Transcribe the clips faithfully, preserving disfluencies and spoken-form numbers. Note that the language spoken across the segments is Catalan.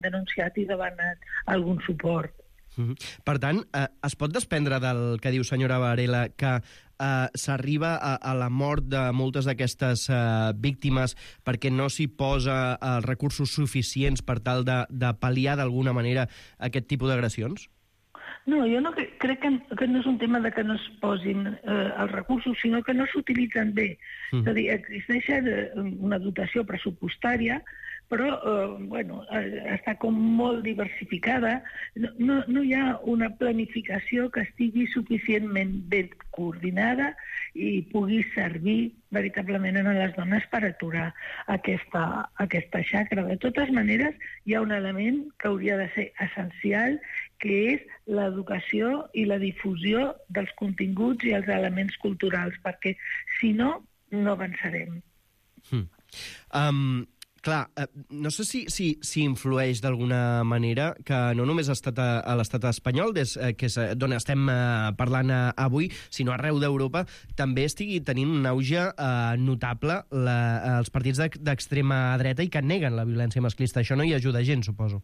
denunciat i demanat algun suport. Mm-hmm. Per tant, eh, es pot desprendre del que diu senyora Varela que eh, s'arriba a, a la mort de moltes d'aquestes eh, víctimes perquè no s'hi posa els recursos suficients per tal de, de pal·liar d'alguna manera aquest tipus d'agressions? No, jo no cre crec que, que no és un tema de que no es posin eh, els recursos, sinó que no s'utilitzen bé. Mm. És a dir, existeix una dotació pressupostària, però eh, bueno, està com molt diversificada. No, no, no hi ha una planificació que estigui suficientment ben coordinada i pugui servir veritablement a les dones per aturar aquesta, aquesta xacra. De totes maneres, hi ha un element que hauria de ser essencial, que és l'educació i la difusió dels continguts i els elements culturals, perquè si no, no avançarem. Hmm. Um... Clar, eh, no sé si, si, si influeix d'alguna manera que no només ha estat a, a l'estat espanyol, des, eh, que és d'on estem eh, parlant eh, avui, sinó arreu d'Europa, també estigui tenint un auge eh, notable la, els partits d'extrema dreta i que neguen la violència masclista. Això no hi ajuda gens, suposo.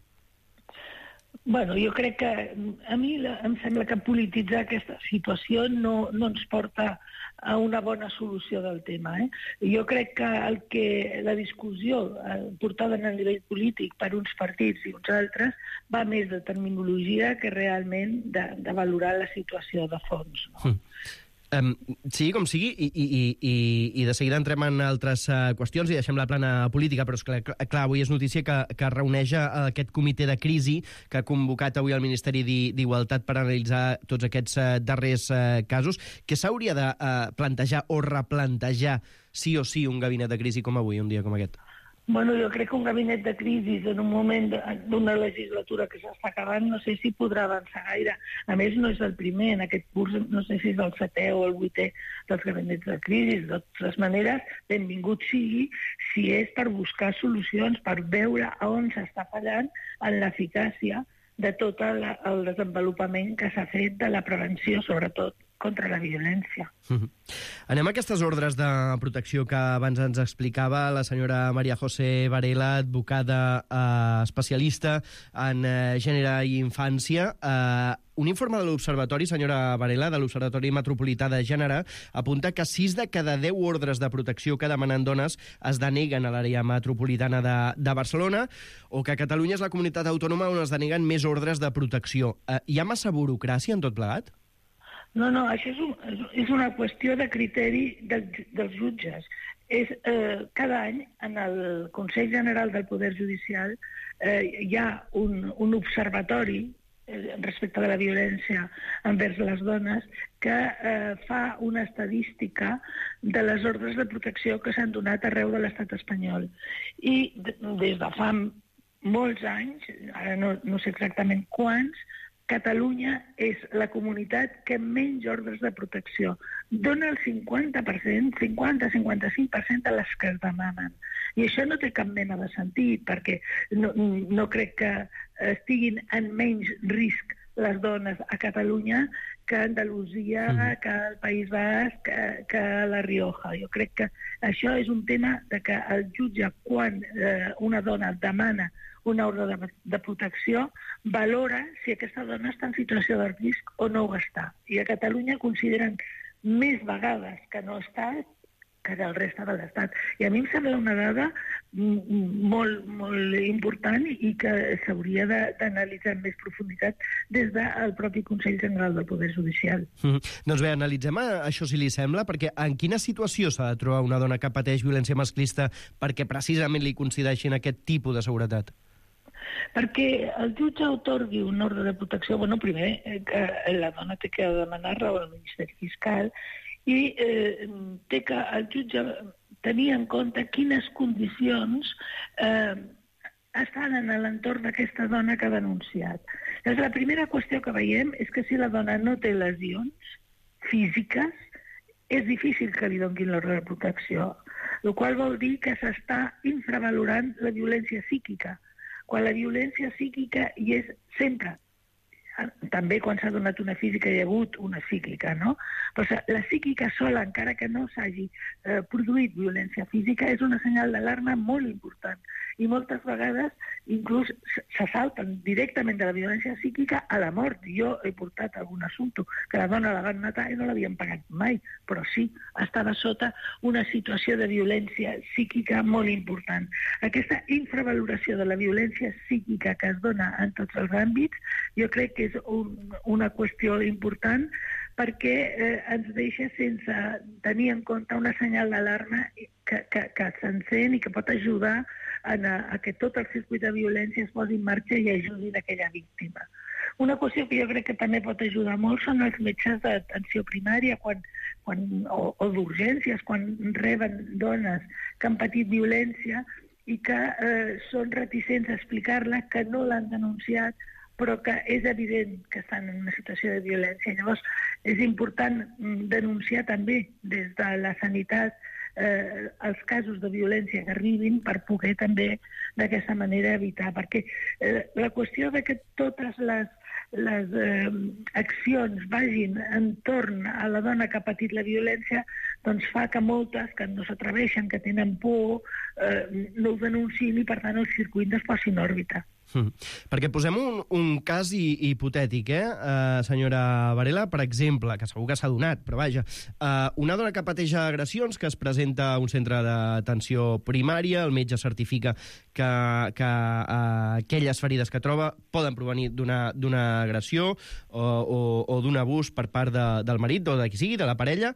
Bueno, jo crec que a mi em sembla que polititzar aquesta situació no, no ens porta a una bona solució del tema. Eh? Jo crec que, el que la discussió eh, portada a nivell polític per uns partits i uns altres va més de terminologia que realment de, de valorar la situació de fons. No? Mm. Um, sí, com sigui, i, i, i, i de seguida entrem en altres uh, qüestions i deixem la plana política, però és clar, clar avui és notícia que, que reuneix aquest comitè de crisi que ha convocat avui el Ministeri d'Igualtat per analitzar tots aquests uh, darrers uh, casos. Què s'hauria de uh, plantejar o replantejar sí o sí un gabinet de crisi com avui, un dia com aquest? Bueno, jo crec que un gabinet de crisi en un moment d'una legislatura que s'està acabant no sé si podrà avançar gaire. A més, no és el primer, en aquest curs no sé si és el setè o el vuitè dels gabinets de crisi. De totes maneres, benvingut sigui si és per buscar solucions, per veure on s'està fallant en l'eficàcia de tot el, el desenvolupament que s'ha fet de la prevenció, sobretot contra la violència. Mm-hmm. Anem a aquestes ordres de protecció que abans ens explicava la senyora Maria José Varela, advocada eh, especialista en eh, gènere i infància. Eh, un informe de l'Observatori, senyora Varela, de l'Observatori Metropolità de Gènere, apunta que sis de cada deu ordres de protecció que demanen dones es deneguen a l'àrea metropolitana de, de Barcelona, o que Catalunya és la comunitat autònoma on es deneguen més ordres de protecció. Eh, hi ha massa burocràcia en tot plegat? No, no, això és, un, és una qüestió de criteri del, dels jutges. És, eh, cada any, en el Consell General del Poder Judicial, eh, hi ha un, un observatori eh, respecte de la violència envers les dones que eh, fa una estadística de les ordres de protecció que s'han donat arreu de l'estat espanyol. I des de fa molts anys, ara no, no sé exactament quants, Catalunya és la comunitat que menys ordres de protecció dona el cinquanta per cent, cinquanta a cinquanta-cinc per cent de les que es demanen. I això no té cap mena de sentit, perquè no, no crec que estiguin en menys risc les dones a Catalunya que a Andalusia, mm. que al País Basc, que, que a la Rioja. Jo crec que això és un tema de que el jutge, quan eh, una dona demana una ordre de, de protecció, valora si aquesta dona està en situació de risc o no ho està. I a Catalunya consideren més vegades que no està que del reste de l'Estat. I a mi em sembla una dada molt, molt important i que s'hauria d'analitzar amb més profunditat des del propi Consell General del Poder Judicial. Mm. Doncs bé, analitzem això, si li sembla, perquè en quina situació s'ha de trobar una dona que pateix violència masclista perquè precisament li concedeixin aquest tipus de seguretat? Perquè el jutge atorgui un ordre de protecció, bueno, primer eh, que la dona té que demanar-la al Ministeri Fiscal i eh, té que el jutge tenir en compte quines condicions eh, estan en l'entorn d'aquesta dona que ha denunciat. Llavors, la primera qüestió que veiem és que si la dona no té lesions físiques, és difícil que li donguin l'ordre de protecció, el qual vol dir que s'està infravalorant la violència psíquica, quan la violència psíquica hi és sempre. també quan s'ha donat una física hi ha hagut una cíclica, no? Però la psíquica sola, encara que no s'hagi eh, produït violència física, és una senyal d'alarma molt important. I moltes vegades inclús se salten directament de la violència psíquica a la mort. Jo he portat algun assumpte que la dona la van matar i no l'havien pagat mai, però sí, estava sota una situació de violència psíquica molt important. Aquesta infravaloració de la violència psíquica que es dona en tots els àmbits, jo crec que és un, una qüestió important perquè eh, ens deixa sense tenir en compte una senyal d'alarma que, que, que s'encén i que pot ajudar a, a que tot el circuit de violència es posi en marxa i ajudi aquella víctima. Una qüestió que jo crec que també pot ajudar molt són els metges d'atenció primària quan, quan, o, o d'urgències, quan reben dones que han patit violència i que eh, són reticents a explicar-la, que no l'han denunciat, però que és evident que estan en una situació de violència. Llavors, és important denunciar també des de la sanitat eh, els casos de violència que arribin per poder també d'aquesta manera evitar. Perquè eh, la qüestió de que totes les, les eh, accions vagin entorn a la dona que ha patit la violència doncs fa que moltes que no s'atreveixen, que tenen por, eh, no ho denunciïn i per tant el circuit no es posi en òrbita. Mm. Perquè posem un, un cas hi, hipotètic, eh, uh, senyora Varela, per exemple, que segur que s'ha donat, però vaja, uh, una dona que pateix agressions, que es presenta a un centre d'atenció primària, el metge certifica que, que uh, aquelles ferides que troba poden provenir d'una d'una agressió o, o, o d'un abús per part de, del marit o de qui sigui, de la parella,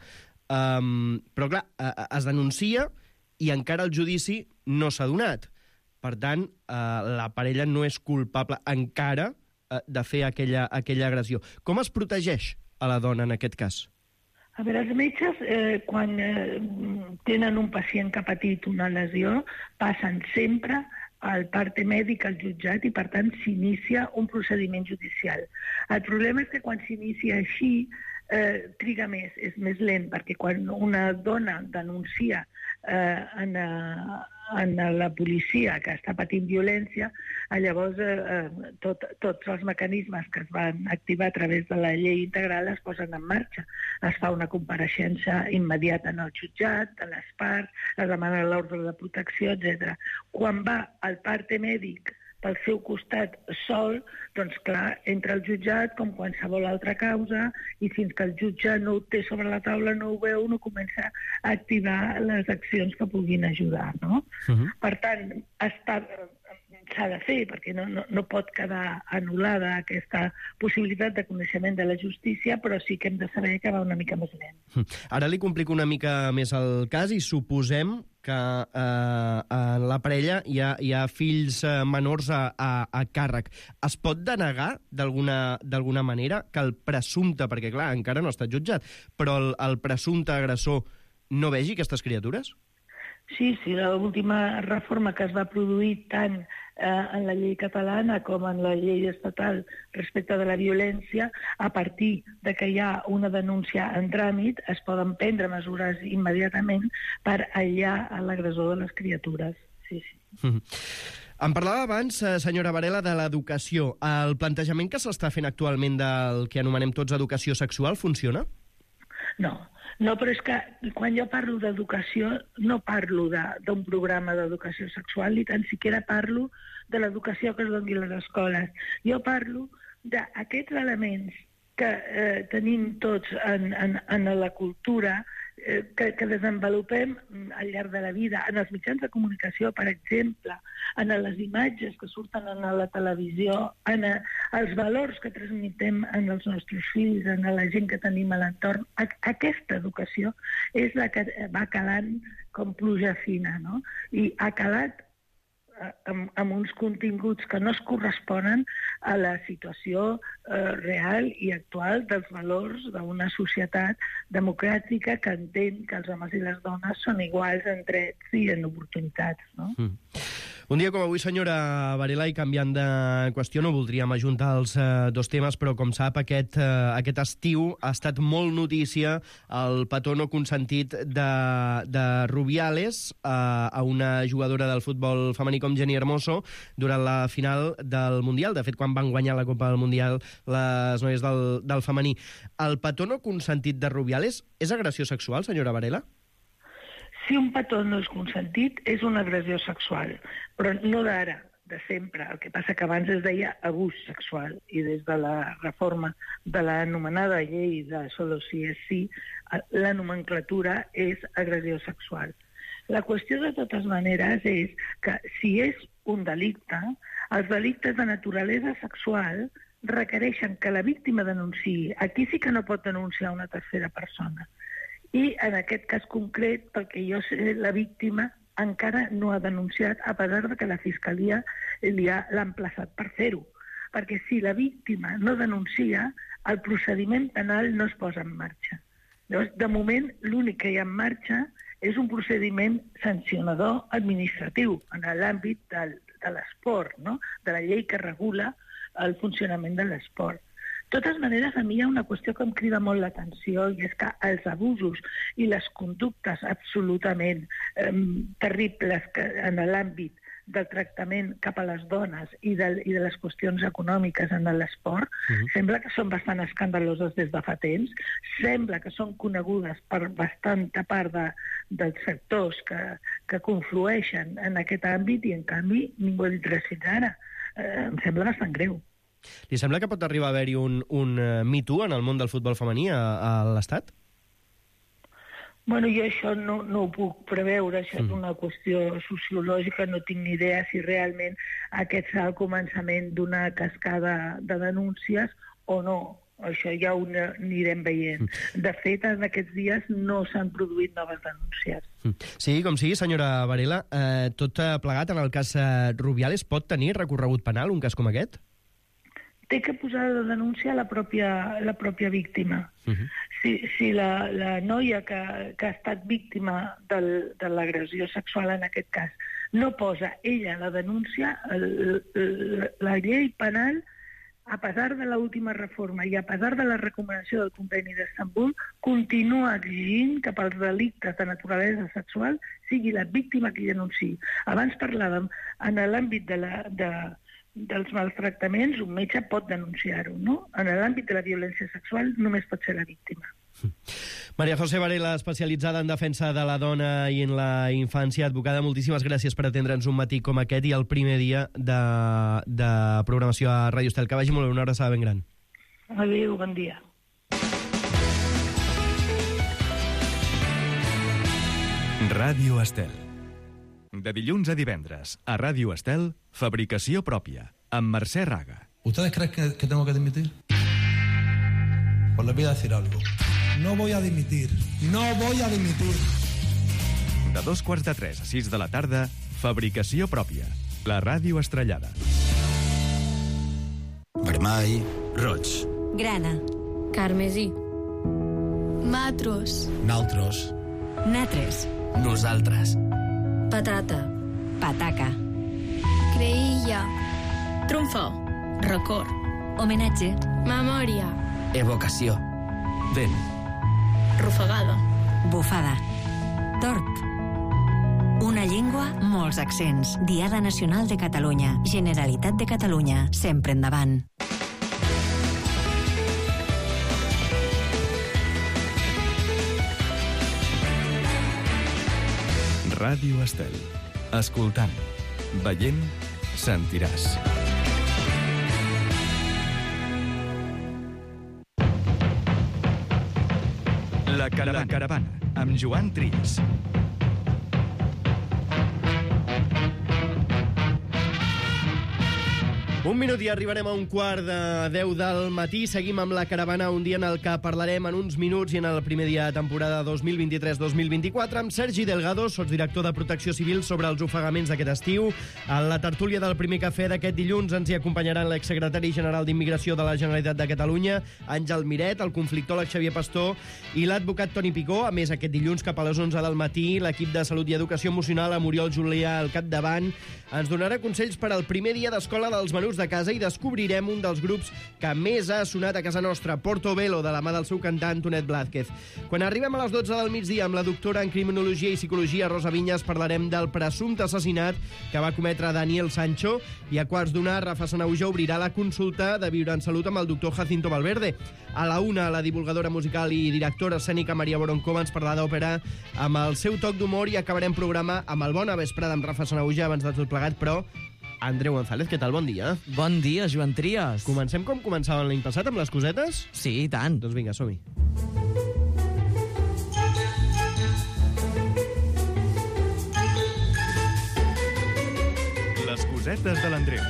um, però clar, uh, es denuncia i encara el judici no s'ha donat. Per tant, eh, la parella no és culpable encara eh, de fer aquella, aquella agressió. Com es protegeix a la dona en aquest cas? A veure, els metges, eh, quan eh, tenen un pacient que ha patit una lesió, passen sempre al parte mèdic al jutjat i, per tant, s'inicia un procediment judicial. El problema és que quan s'inicia així, eh, triga més, és més lent, perquè quan una dona denuncia eh, en, eh, en la policia que està patint violència, llavors eh, tot, tots els mecanismes que es van activar a través de la llei integral es posen en marxa. Es fa una compareixença immediata en el jutjat, de les parts, es demana l'ordre de protecció, etcètera. Quan va al parte mèdic pel seu costat sol, doncs clar, entra al jutjat com qualsevol altra causa i fins que el jutge no ho té sobre la taula, no ho veu, no comença a activar les accions que puguin ajudar, no? Uh-huh. Per tant, està, s'ha de fer, perquè no, no, no pot quedar anul·lada aquesta possibilitat de coneixement de la justícia, però sí que hem de saber que va una mica més lent. Ara li complico una mica més el cas i suposem que eh, en la parella hi ha, hi ha fills eh, menors a, a, a càrrec. Es pot denegar d'alguna manera que el presumpte, perquè clar, encara no ha estat jutjat, però el, el presumpte agressor no vegi aquestes criatures? Sí, sí, l'última reforma que es va produir tant eh, en la llei catalana com en la llei estatal respecte de la violència, a partir de que hi ha una denúncia en tràmit, es poden prendre mesures immediatament per aïllar l'agressor de les criatures. Sí, sí. Mm-hmm. Em parlava abans, senyora Varela, de l'educació. El plantejament que s'està fent actualment del que anomenem tots educació sexual funciona? No. No, però és que quan jo parlo d'educació no parlo d'un programa d'educació sexual, ni tan siquiera parlo de l'educació que es doni a les escoles. Jo parlo d'aquests elements que eh, tenim tots en, en, en la cultura, eh, que, que desenvolupem al llarg de la vida, en els mitjans de comunicació, per exemple, en les imatges que surten en la televisió, en els valors que transmetem en els nostres fills, en la gent que tenim a l'entorn. Aquesta educació és la que va calant com pluja fina, no? I ha calat amb, amb uns continguts que no es corresponen a la situació eh, real i actual dels valors d'una societat democràtica que entén que els homes i les dones són iguals en drets i en oportunitats, no? Mm. Un dia com avui, senyora Varela, i canviant de qüestió, no voldríem ajuntar els eh, dos temes, però com sap, aquest, eh, aquest estiu ha estat molt notícia el petó no consentit de, de Rubiales eh, a una jugadora del futbol femení com Jenny Hermoso durant la final del Mundial. De fet, quan van guanyar la Copa del Mundial les noies del, del femení. El petó no consentit de Rubiales és agressió sexual, senyora Varela? Si un petó no és consentit, és una agressió sexual, però no d'ara, de sempre. El que passa que abans es deia abús sexual, i des de la reforma de l'anomenada llei de solo si és sí, la nomenclatura és agressió sexual. La qüestió, de totes maneres, és que si és un delicte, els delictes de naturalesa sexual requereixen que la víctima denunciï. Aquí sí que no pot denunciar una tercera persona. I en aquest cas concret, pel que jo sé, la víctima encara no ha denunciat, a pesar de que la Fiscalia li ha emplaçat per fer-ho. Perquè si la víctima no denuncia, el procediment penal no es posa en marxa. Llavors, de moment, l'únic que hi ha en marxa és un procediment sancionador administratiu en l'àmbit del, de l'esport, no? De la llei que regula el funcionament de l'esport. De totes maneres, a mi hi ha una qüestió que em crida molt l'atenció, i és que els abusos i les conductes absolutament eh, terribles que en l'àmbit del tractament cap a les dones i de, i de les qüestions econòmiques en l'esport, uh-huh. sembla que són bastant escandaloses des de fa temps, sembla que són conegudes per bastanta part de, dels sectors que, que conflueixen en aquest àmbit, i en canvi ningú ha dit res fins ara. Eh, em sembla bastant greu. Li sembla que pot arribar a haver-hi un, un uh, Me Too en el món del futbol femení a, a l'Estat? Bueno, jo això no, no ho puc preveure, això mm. és una qüestió sociològica, no tinc ni idea si realment aquest serà el començament d'una cascada de denúncies o no. Això ja ho anirem veient. De fet, en aquests dies no s'han produït noves denúncies. Sí, com sigui, senyora Varela, eh, tot plegat en el cas eh, Rubiales pot tenir recorregut penal, un cas com aquest? Té que posar la denúncia a la pròpia, la pròpia víctima. Uh-huh. Si, si la, la noia que, que ha estat víctima del, de l'agressió sexual en aquest cas no posa ella la denúncia, el, el, la llei penal, a pesar de l'última reforma i a pesar de la recomanació del Conveni d'Istanbul, continua exigint que pels delictes de naturalesa sexual sigui la víctima qui denunciï. Abans parlàvem en l'àmbit de la... De, dels maltractaments, un metge pot denunciar-ho, no? En l'àmbit de la violència sexual només pot ser la víctima. María José Varela, especialitzada en defensa de la dona i en la infància, advocada, moltíssimes gràcies per atendre'ns un matí com aquest i el primer dia de, de programació a Ràdio Estel. Que vagi molt bé, una abraçada ben gran. Adéu, bon dia. Ràdio Estel. De dilluns a divendres, a Ràdio Estel, Fabricació Pròpia, amb Mercè Raga. ¿Ustedes creen que, que tengo que dimitir? Pues les voy a decir algo. No voy a dimitir. No voy a dimitir. De dos quarts de tres a sis de la tarda, Fabricació Pròpia, la ràdio estrellada. Vermell, roig, grana, carmesí, matros, naltros, natres, nosaltres, patata, pataca, creïlla, trumfo, record, homenatge, memòria, evocació, vent, rufagada, bufada, tort. Una llengua, molts accents. Diada Nacional de Catalunya. Generalitat de Catalunya. Sempre endavant. Ràdio Estel. Escoltant, veient, sentiràs. La caravana, La caravana amb Joan Trias. Un minut i arribarem a un quart de deu del matí. Seguim amb la caravana, un dia en el que parlarem en uns minuts i en el primer dia de temporada dos mil vint-i-tres dos mil vint-i-quatre amb Sergi Delgado, sotsdirector de Protecció Civil, sobre els ofegaments d'aquest estiu. A la tertúlia del primer cafè d'aquest dilluns ens hi acompanyaran l'exsecretari general d'Immigració de la Generalitat de Catalunya, Àngel Miret, el conflictòleg Xavier Pastor i l'advocat Toni Picó. A més, aquest dilluns, cap a les onze del matí, l'equip de Salut i Educació Emocional, amb Oriol Julià al capdavant, ens donarà consells per al primer dia d'escola dels menús de casa i descobrirem un dels grups que més ha sonat a casa nostra, Portobello, de la mà del seu cantant Tonet Blázquez. Quan arribem a les dotze del migdia amb la doctora en Criminologia i Psicologia Rosa Vinyes parlarem del presumpte assassinat que va cometre Daniel Sancho, i a quarts d'una Rafa Sanauja obrirà la consulta de Viure en Salut amb el doctor Jacinto Valverde. A la una, la divulgadora musical i directora escènica Maria Boroncova ens parlarà d'òpera amb el seu toc d'humor i acabarem programa amb el Bona Vesprada amb Rafa Sanauja abans de tot plegat, però Andreu González, què tal? Bon dia. Bon dia, Joan Trias. Comencem com començàvem l'any passat, amb les cosetes? Sí, i tant. Doncs vinga, som-hi. Les cosetes de l'Andreu.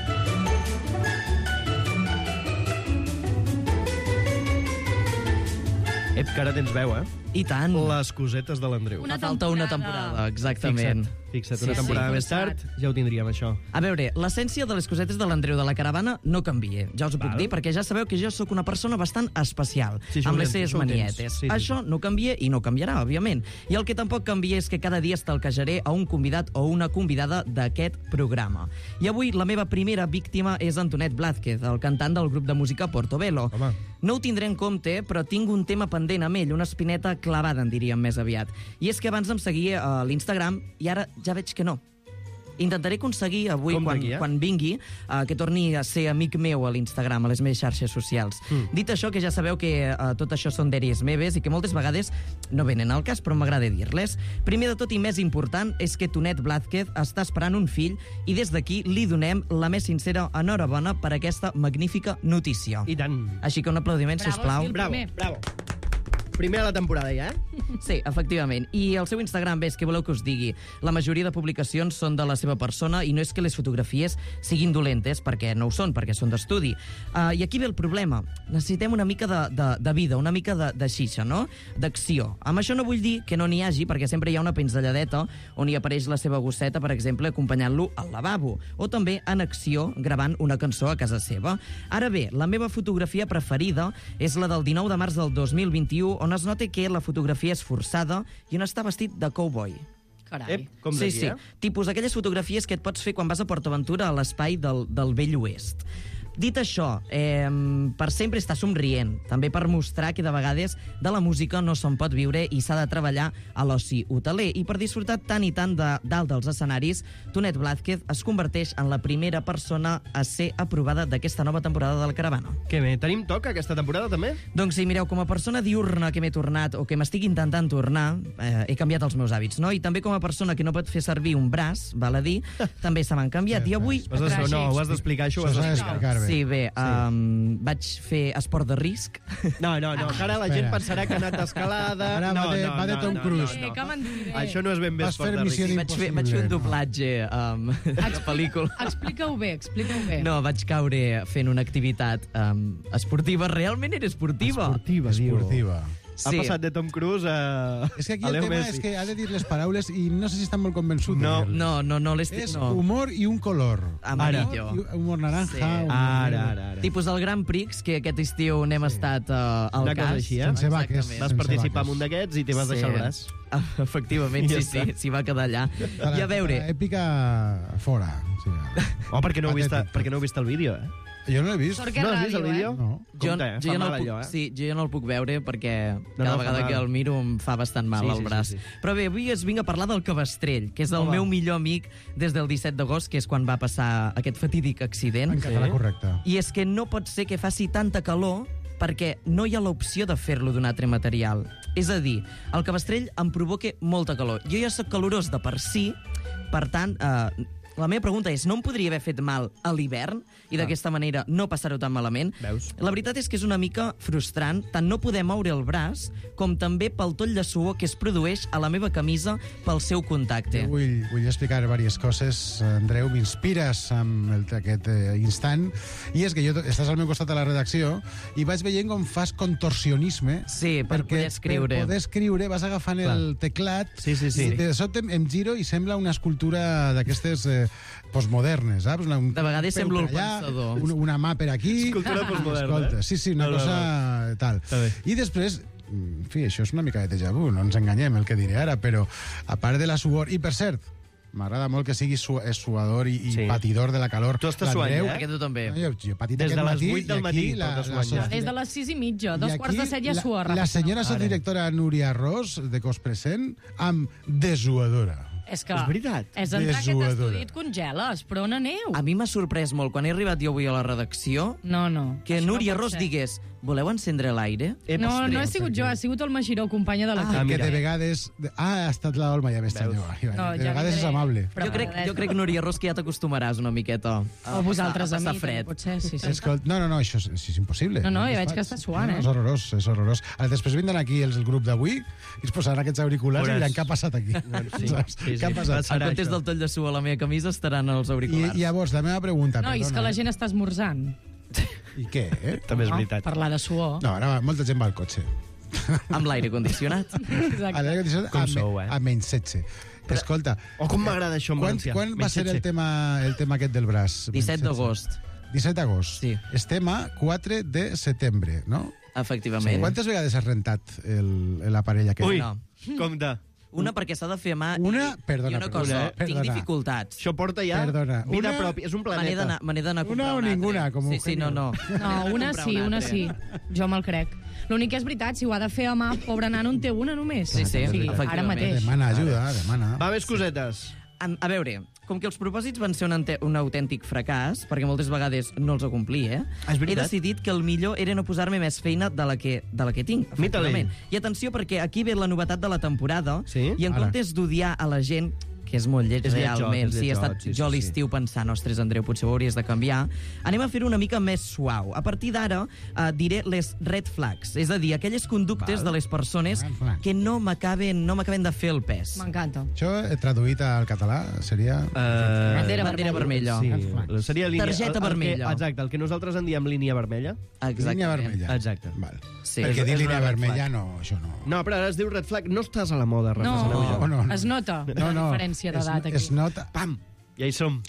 Ep, que ara tens veu, eh? I tant. Les cosetes de l'Andreu. Una Fa falta una temporada, exactament. Fixa't, fixa't, una Sí, temporada sí. més tard ja ho tindríem, això. A veure, l'essència de les cosetes de l'Andreu de la caravana no canvia. Ja us ho puc Val. dir, perquè ja sabeu que jo sóc una persona bastant especial, Sí, això ho amb les tens, seves això ho tens. manietes. Sí, sí, Això sí. no canvia i no canviarà, òbviament. I el que tampoc canvia és que cada dia estalquejaré a un convidat o una convidada d'aquest programa. I avui la meva primera víctima és Antonet Blázquez, el cantant del grup de música Portobello. Home. No ho tindré en compte, però tinc un tema pendent amb ell, una espineta clavada, en diríem més aviat. I és que abans em seguia a l'Instagram i ara ja veig que no. Intentaré aconseguir avui, Com quan, d'aquí, eh? quan vingui, uh, que torni a ser amic meu a l'Instagram, a les meves xarxes socials. Mm. Dit això, que ja sabeu que uh, tot això són dèries meves i que moltes vegades no venen al cas, però m'agrada dir-les. Primer de tot i més important és que Tonet Blázquez està esperant un fill i des d'aquí li donem la més sincera enhorabona per aquesta magnífica notícia. I tant. Així que un aplaudiment, Bravo, sisplau. sí, el Bravo, primer. bravo. Primer a la temporada ja, eh? Sí, efectivament. I el seu Instagram, bé, és que voleu que us digui. La majoria de publicacions són de la seva persona i no és que les fotografies siguin dolentes, perquè no ho són, perquè són d'estudi. Uh, I aquí ve el problema. Necessitem una mica de, de, de vida, una mica de, de xixa, no? D'acció. Amb això no vull dir que no n'hi hagi, perquè sempre hi ha una pinzelladeta on hi apareix la seva gosseta, per exemple, acompanyant-lo al lavabo, o també en acció, gravant una cançó a casa seva. Ara bé, la meva fotografia preferida és la del dinou de març del dos mil vint-i-u, on es nota que la fotografia és forçada i on està vestit de cowboy. Carai. Ep, com sí, d'aquí, sí. eh? Tipus aquelles fotografies que et pots fer quan vas a PortAventura a l'espai del, del Vell Oest. Dit això, eh, per sempre està somrient, també per mostrar que de vegades de la música no se'n pot viure i s'ha de treballar a l'oci hoteler. I per disfrutar tant i tant de dalt dels escenaris, Tonet Blázquez es converteix en la primera persona a ser aprovada d'aquesta nova temporada de la caravana. Que bé, tenim toc aquesta temporada, també? Doncs sí, mireu, com a persona diurna que m'he tornat, o que m'estic intentant tornar, eh, he canviat els meus hàbits, no? I també com a persona que no pot fer servir un braç, val a dir, també se m'han canviat. I avui... Ho has de, no, ho has d'explicar, això ho has Això s'ha d'explicar. d'explicar bé. Sí, bé, um, vaig fer esport de risc. No, no, no, que ara la gent Espera. pensarà que ha anat d'escalada. Ara no, va de- no, va de no, Tom no, Cruise. no, Eh, que me'n diré. Això no és ben bé Vas esport fer de missió risc. Vaig fer, vaig fer un Impossible, no. doblatge um, de pel·lícula. Explica-ho bé, explica-ho bé. No, vaig caure fent una activitat um, esportiva. Realment era esportiva. Esportiva, diu. Esportiva. Ha passat de Tom Cruise a, És que aquí a el Leo tema Messi. és que ha de dir les paraules i no sé si estan molt convençut. No, de dir-les. No, no, no l'estic... És No. humor i un color. Amarillo. Humor, i- humor naranja. Sí. humor Ara, negre. ara, ara. Tipus del Grand Prix, que aquest estiu n'hem Sí. estat uh, al Una cosa cas. així, eh? Sense vaques. Exactament. Vas sense participar en vaques. un d'aquests i t'hi vas deixar el braç. Ah, efectivament, I ja sí, sí, està. s'hi va quedar allà. De la- I a veure, de l'èpica fora. O sigui, Oh, perquè no heu vist, Patètic. perquè no heu vist el vídeo, eh? jo no l'he vist. Sort que No has vist el ràdio, vídeo? eh? No. jo, Compte, eh? jo, Fa ja no mal el puc, allò, eh? sí, jo ja no el puc veure perquè cada no, fa vegada mal. que el miro em fa bastant mal Sí, al sí, braç. sí, sí. Però bé, avui es vinc a parlar del Cabestrell, que és el Home. meu millor amic des del disset d'agost, que és quan va passar aquest fatídic accident. En català correcte. I és que no pot ser que faci tanta calor perquè no hi ha l'opció de fer-lo d'un altre material. És a dir, el Cabestrell em provoca molta calor. Jo ja sóc calorós de per si, per tant, eh, la meva pregunta és, no em podria haver fet mal a l'hivern i d'aquesta manera no passar-ho tan malament? Veus? La veritat és que és una mica frustrant tant no poder moure el braç com també pel toll de suor que es produeix a la meva camisa pel seu contacte. Jo vull, vull explicar diverses coses. Andreu, m'inspires amb el, aquest eh, instant, i és que jo estàs al meu costat a la redacció i vaig veient com fas contorsionisme. Sí, per perquè poder escriure. Per poder escriure vas agafant Clar. el teclat Sí, sí, sí. i de sobte em giro i sembla una escultura d'aquestes eh, postmodernes, saps? Una, un, De vegades peu semblo per el allà, pensador. Una, una mà per aquí. Escultura postmoderna, Escolta, eh? sí, sí, una No, no, cosa tal. Està bé. I després, en fi, això és una mica de déjà vu, no ens enganyem el que diré ara, però a part de la suor... I, per cert, m'agrada molt que siguis su és suador i, i Sí. patidor de la calor. Tu estàs suant, L'Andreu- eh? Perquè tu també. No, jo, jo he patit Des aquest de les matí, vuit del i aquí matí la, portes la, suant ja. Des de les sis i mitja, dos i quarts de aquí set ja la- suor. La senyora Ara. subdirectora Núria Ros, de cos present, amb desuadora. És que... És veritat. És entrar a aquest Desuadora. estudi et congeles, però on aneu? A mi m'ha sorprès molt quan he arribat jo avui a la redacció No, no. que això no Núria pot Ros ser. digués "Voleu encendre l'aire?" No, no he sigut jo, ha sigut el Magiró, companya de l'equip. Ah, que mira. de vegades... Ah, ha estat la Olma, ja m'està Veus? jo. No, de ja vegades és vindré. amable. Però Jo crec, jo crec, Núria Ros, que ja t'acostumaràs una miqueta a, O vosaltres a a mi, passar també fred. pot ser, sí, sí. Escolta, no, no, no, això és, això és impossible. No, no, ja es veig fa. que estàs suant, No, no, eh? És horrorós, és horrorós. Ara, després vindran aquí els, el grup d'avui i es posaran aquests auriculars Veuràs. i diran què ha passat aquí. sí, Saps? sí, sí. Què ha passat? Serà En comptes això. del toll de suor a la meva camisa estaran els I, auriculars. I llavors, la meva pregunta... No, i és perdona, que la eh? gent està esmorzant. I què, eh? També és No? veritat. Parlar de suor. No, ara molta gent va al cotxe. Amb l'aire condicionat. Exacte. A l'aire condicionat Com a, sou, eh? a menys setze. Escolta... Oh, com m'agrada això en quan, valencià. quan va Menys ser el setze. tema, el tema aquest del braç? disset d'agost, disset d'agost. Sí. Estem a quatre de setembre, no? efectivament. Quantes vegades has rentat el- l'aparell aquest? Ui, No. compte. Una perquè s'ha de fer a mà Una- i, perdona, i una perdona, cosa, eh? tinc Perdona. dificultats. Això porta ja Perdona, vida una- pròpia. És un Me n'he planeta. d'anar me n'he d'anar a comprar Una o un altre. ninguna, com Sí, sí, Eugenio. no, no. No, una Comprar sí, un una altre. sí. Jo me'l crec. L'únic que és veritat, si ho ha de fer a mà, pobre nano, en té una només. Sí, sí, o sigui, ara efectivament. mateix. Demana ajuda, demana. Va, més cosetes. A, a veure, com que els propòsits van ser un, ante- un autèntic fracàs, perquè moltes vegades no els acomplia, eh? És veritat. he decidit que el millor era no posar-me més feina de la que, de la que tinc, Mita-li. efectivament. I atenció, perquè aquí ve la novetat de la temporada, Sí? i en Ara. comptes d'odiar a la gent, que és molt lleig És lletjot, realment, és sí, he lletjot, estat sí, sí, jo a sí. l'estiu pensant, ostres, Andreu, potser ho hauries de canviar, anem a fer-ho una mica més suau. A partir d'ara eh, diré les red flags, és a dir, aquelles conductes Val. de les persones Red flags. que no m'acaben no m'acaben de fer el pes. M'encanta. Això, eh, traduït al català, seria... Uh, Bandera Bandera vermella. Sí, Red flags. seria línia... Targeta el- el que- vermella. Exacte, el que nosaltres en diem línia vermella. Exactament. Línia vermella. Exacte. Val. Sí. Perquè És- dir és línia una red vermella, flag. no, això no. No, però ara es diu red flag. No estàs a la moda, Rafa. No, Saneu, no, no, no. es nota No, no. la diferència d'edat es, aquí. es nota... Pam! Ja hi som.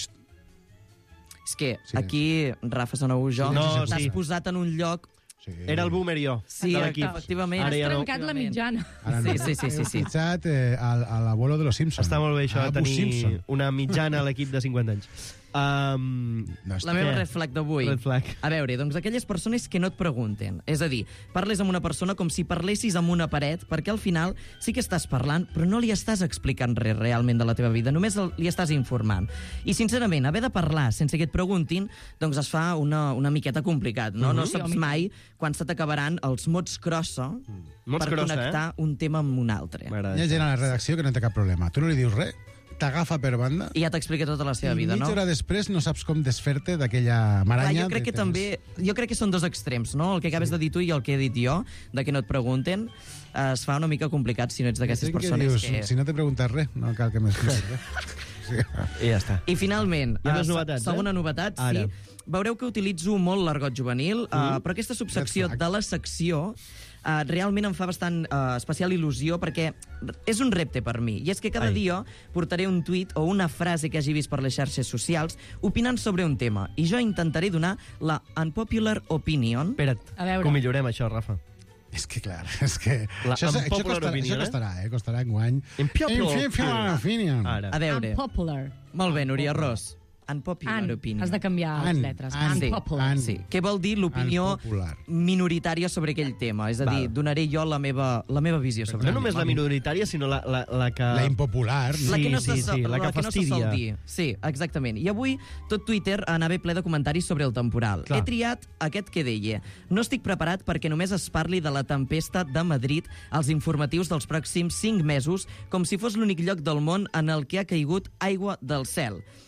És que Sí. aquí, Rafa Sanau, jo, No, t'has sí. posat en un lloc... Sí. Era el boomer i jo, Sí, de l'equip. efectivament. Ara Has ja no. trencat la mitjana. Ara no. Sí, sí, sí, sí, sí. He utilitzat eh, al- a l'abuelo de los Simpsons. Està molt bé això a de Abu tenir Simpson. una mitjana a l'equip de cinquanta anys. Um, No, La meva Què? red flag d'avui. Red flag. A veure, doncs aquelles persones que no et pregunten. És a dir, parles amb una persona com si parlessis amb una paret, perquè al final sí que estàs parlant, però no li estàs explicant res realment de la teva vida, només el- li estàs informant. I, sincerament, haver de parlar sense que et preguntin, doncs es fa una, una miqueta complicat, no? No saps mai quan se t'acabaran els mots crossa Mots per crossa, connectar un tema amb un altre. M'agrada Hi ha això. gent a la redacció que no té cap problema. Tu no li dius res, t'agafa per banda I ja t'explica tota la seva i vida, mitja no? hora després no saps com desfer-te d'aquella Clar, maranya. jo crec de que temps. també... Jo crec que són dos extrems, no? El que acabes de dir tu i el que he dit jo, de que no et pregunten, eh, es fa una mica complicat si no ets d'aquestes Gent que persones dius, que... Si no t'he preguntat res, no cal que m'expliquis res. Sí. I ja està. I finalment, Hi ha més eh, novetats, segona eh? novetat, Ara. sí. Veureu que utilitzo molt l'argot juvenil, mm. uh, però aquesta subsecció Red flag. de la secció uh, realment em fa bastant uh, especial il·lusió perquè és un repte per mi. I és que cada Ai. dia portaré un tuit o una frase que hagi vist per les xarxes socials opinant sobre un tema. I jo intentaré donar la unpopular opinion. Espera't, A veure. que ho millorem, això, Rafa. És que, clar, és que... La això, això, unpopular costarà, opinion, això costarà, eh? Costarà enguany. Unpopular Unpopular opinion. Ara. A veure, Unpopular. molt bé, Núria Ros. Unpopular An. opinion. Has de canviar An, les lletres. an, Sí, Unpopular. an. sí. Què vol dir l'opinió Unpopular. minoritària sobre aquell tema? És a dir, Val. donaré jo la meva, la meva visió sobre No el només tema. la minoritària, sinó la, la, la que... La impopular. Sí, La que no sí, se, sí, la que no se fastidia. sol dir. Sí, exactament. I avui tot Twitter anava ple de comentaris sobre el temporal. Clar. He triat aquest que deia: no estic preparat perquè només es parli de la tempesta de Madrid als informatius dels pròxims cinc mesos, com si fos l'únic lloc del món en el que ha caigut aigua del cel.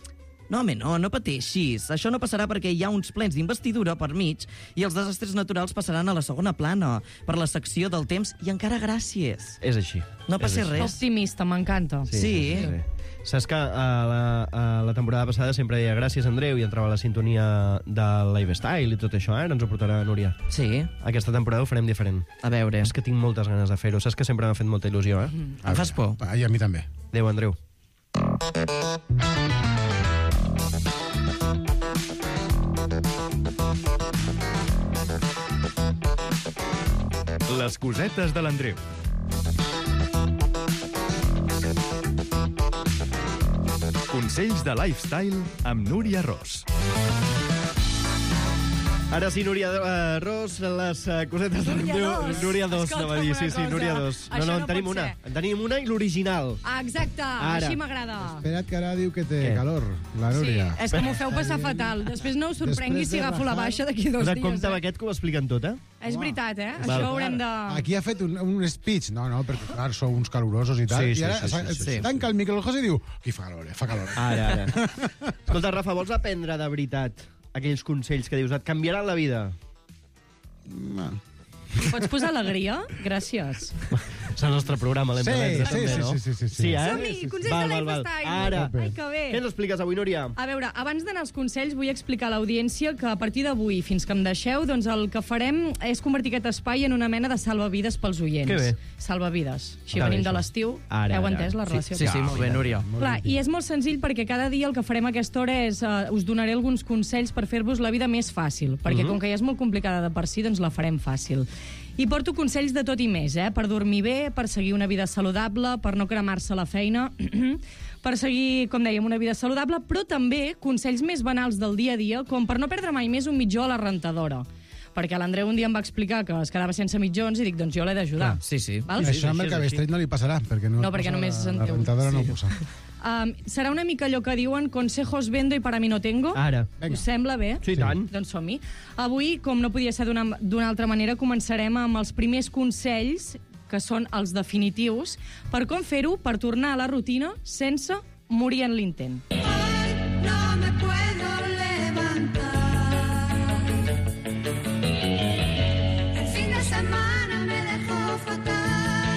No, home, no, no pateixis. Això no passarà perquè hi ha uns plens d'investidura per mig i els desastres naturals passaran a la segona plana per la secció del temps i encara gràcies. És així. No passa És així. res. Optimista, m'encanta. Sí. sí. sí. Saps que a la, a la temporada passada sempre deia gràcies, Andreu, i entrava la sintonia del lifestyle i tot això, eh? Ara ens ho portarà Núria. Sí. Aquesta temporada ho farem diferent. A veure. És que tinc moltes ganes de fer-ho. Saps que sempre m'ha fet molta il·lusió, eh? Mm. Em fas por? I a mi també. Adéu, Andreu. Les cosetes de l'Andreu. Consells de lifestyle amb Núria Ros. Ara sí, Núria uh, Ros, les uh, cosetes de Núria l'Andreu. dos. Núria dos, Escolta'm anava a dir. una Sí, sí, cosa. Núria dos. No, Això no, no en tenim pot una. ser. En tenim una i l'original. Ah, exacte, Ara. així m'agrada. Espera't que ara diu que té Què? calor, la Sí, Núria. és que m'ho feu passar fatal. Després no us sorprengui Després si de agafo la rajar- baixa d'aquí dos Us dies. compte amb Eh? aquest que ho expliquen tot, eh? És veritat, eh? Val. Això haurem de... Aquí ha fet un, un speech. No, no, perquè clar, sou uns calorosos i tal. Sí, sí, I ara sí, sí, sí, sí. tanca el micro del José i diu aquí fa calor, eh, fa calor. Ara, ara. Escolta, Rafa, vols aprendre de veritat aquells consells que dius et canviaran la vida? No. Pots posar alegria? Gràcies. És el nostre programa, l'hem Sí, de vendre, sí, també, sí, no? sí, sí, sí, sí. Sí, eh? Som-hi, consells Val, de val, val. lifestyle. Ara. Ai, que bé. Què ens expliques avui, Núria? A veure, abans d'anar als consells, vull explicar a l'audiència que a partir d'avui, fins que em deixeu, doncs el que farem és convertir aquest espai en una mena de salvavides pels oients. Que bé. Salvavides. Així Està venim bé, de això. l'estiu. Ara, Heu ara. entès la Sí, relació? Sí, sí, molt bé, Núria. Clar, i és molt senzill perquè cada dia el que farem a aquesta hora és uh, us donaré alguns consells per fer-vos la vida més fàcil, perquè Mhm. com que ja és molt complicada de per si, doncs la farem fàcil. I porto consells de tot i més, eh? Per dormir bé, per seguir una vida saludable, per no cremar-se a la feina, per seguir, com dèiem, una vida saludable, però també consells més banals del dia a dia, com per no perdre mai més un mitjó a la rentadora. Perquè l'Andreu un dia em va explicar que es quedava sense mitjons i dic, doncs jo l'he d'ajudar. Clar, sí, sí. Val? Això amb el Cabestret no li passarà, perquè no, No, perquè posa només la, la sentiu. rentadora no ho posa. Um, serà una mica allò que diuen consejos vendo i para mi no tengo? Ara. Vinga. Us sembla bé? Sí, i tant. Doncs som-hi. Avui, com no podia ser d'una d'una altra manera, començarem amb els primers consells, que són els definitius, per com fer-ho per tornar a la rutina sense morir en l'intent. No me puedo levantar. El fin de semana me dejó fatal.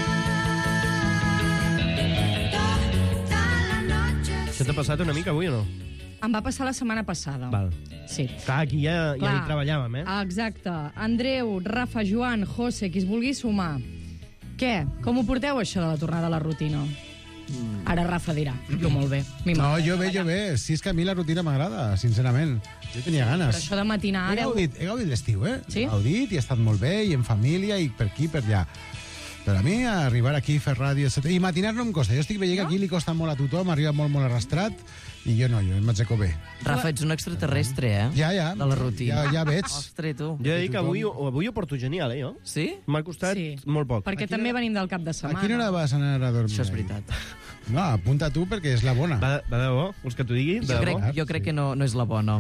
Toda la noche. Això t'ha passat una mica avui o no? Em va passar la setmana passada. Val. Sí. Clar, aquí ja, ja Clar. hi treballàvem, eh? Exacte. Andreu, Rafa, Joan, José, qui es vulgui sumar. Què? Com ho porteu, això de la tornada a la rutina? Ara Rafa dirà, jo molt bé. Mi No, m'agrada. jo bé, jo bé. Si és que a mi la rutina m'agrada, sincerament. Jo tenia Però ganes. això de matinar... He deu- gaudit, he gaudit l'estiu, eh? Sí? He gaudit i he estat molt bé, i en família, i per aquí, per allà. Però a mi, arribar aquí, fer ràdio, etcètera. I matinar no em costa. Jo estic veient que aquí li costa molt a tothom, arriba molt, molt arrastrat, i jo no, jo m'aixeco bé. Rafa, ets un extraterrestre, eh? Ja, ja. De la rutina. Ja, ja veig. Ostres, tu. Jo he de dir que avui, avui ho porto genial, eh, jo? Sí? M'ha costat Sí. molt poc. Perquè A quina també hora- venim del cap de A setmana. quina hora vas anar a dormir? Això és ahir? veritat. No, apunta tu perquè és la bona. Va, va de debò? Vols que t'ho digui? De Jo crec, debò? jo crec que no, no és la bona.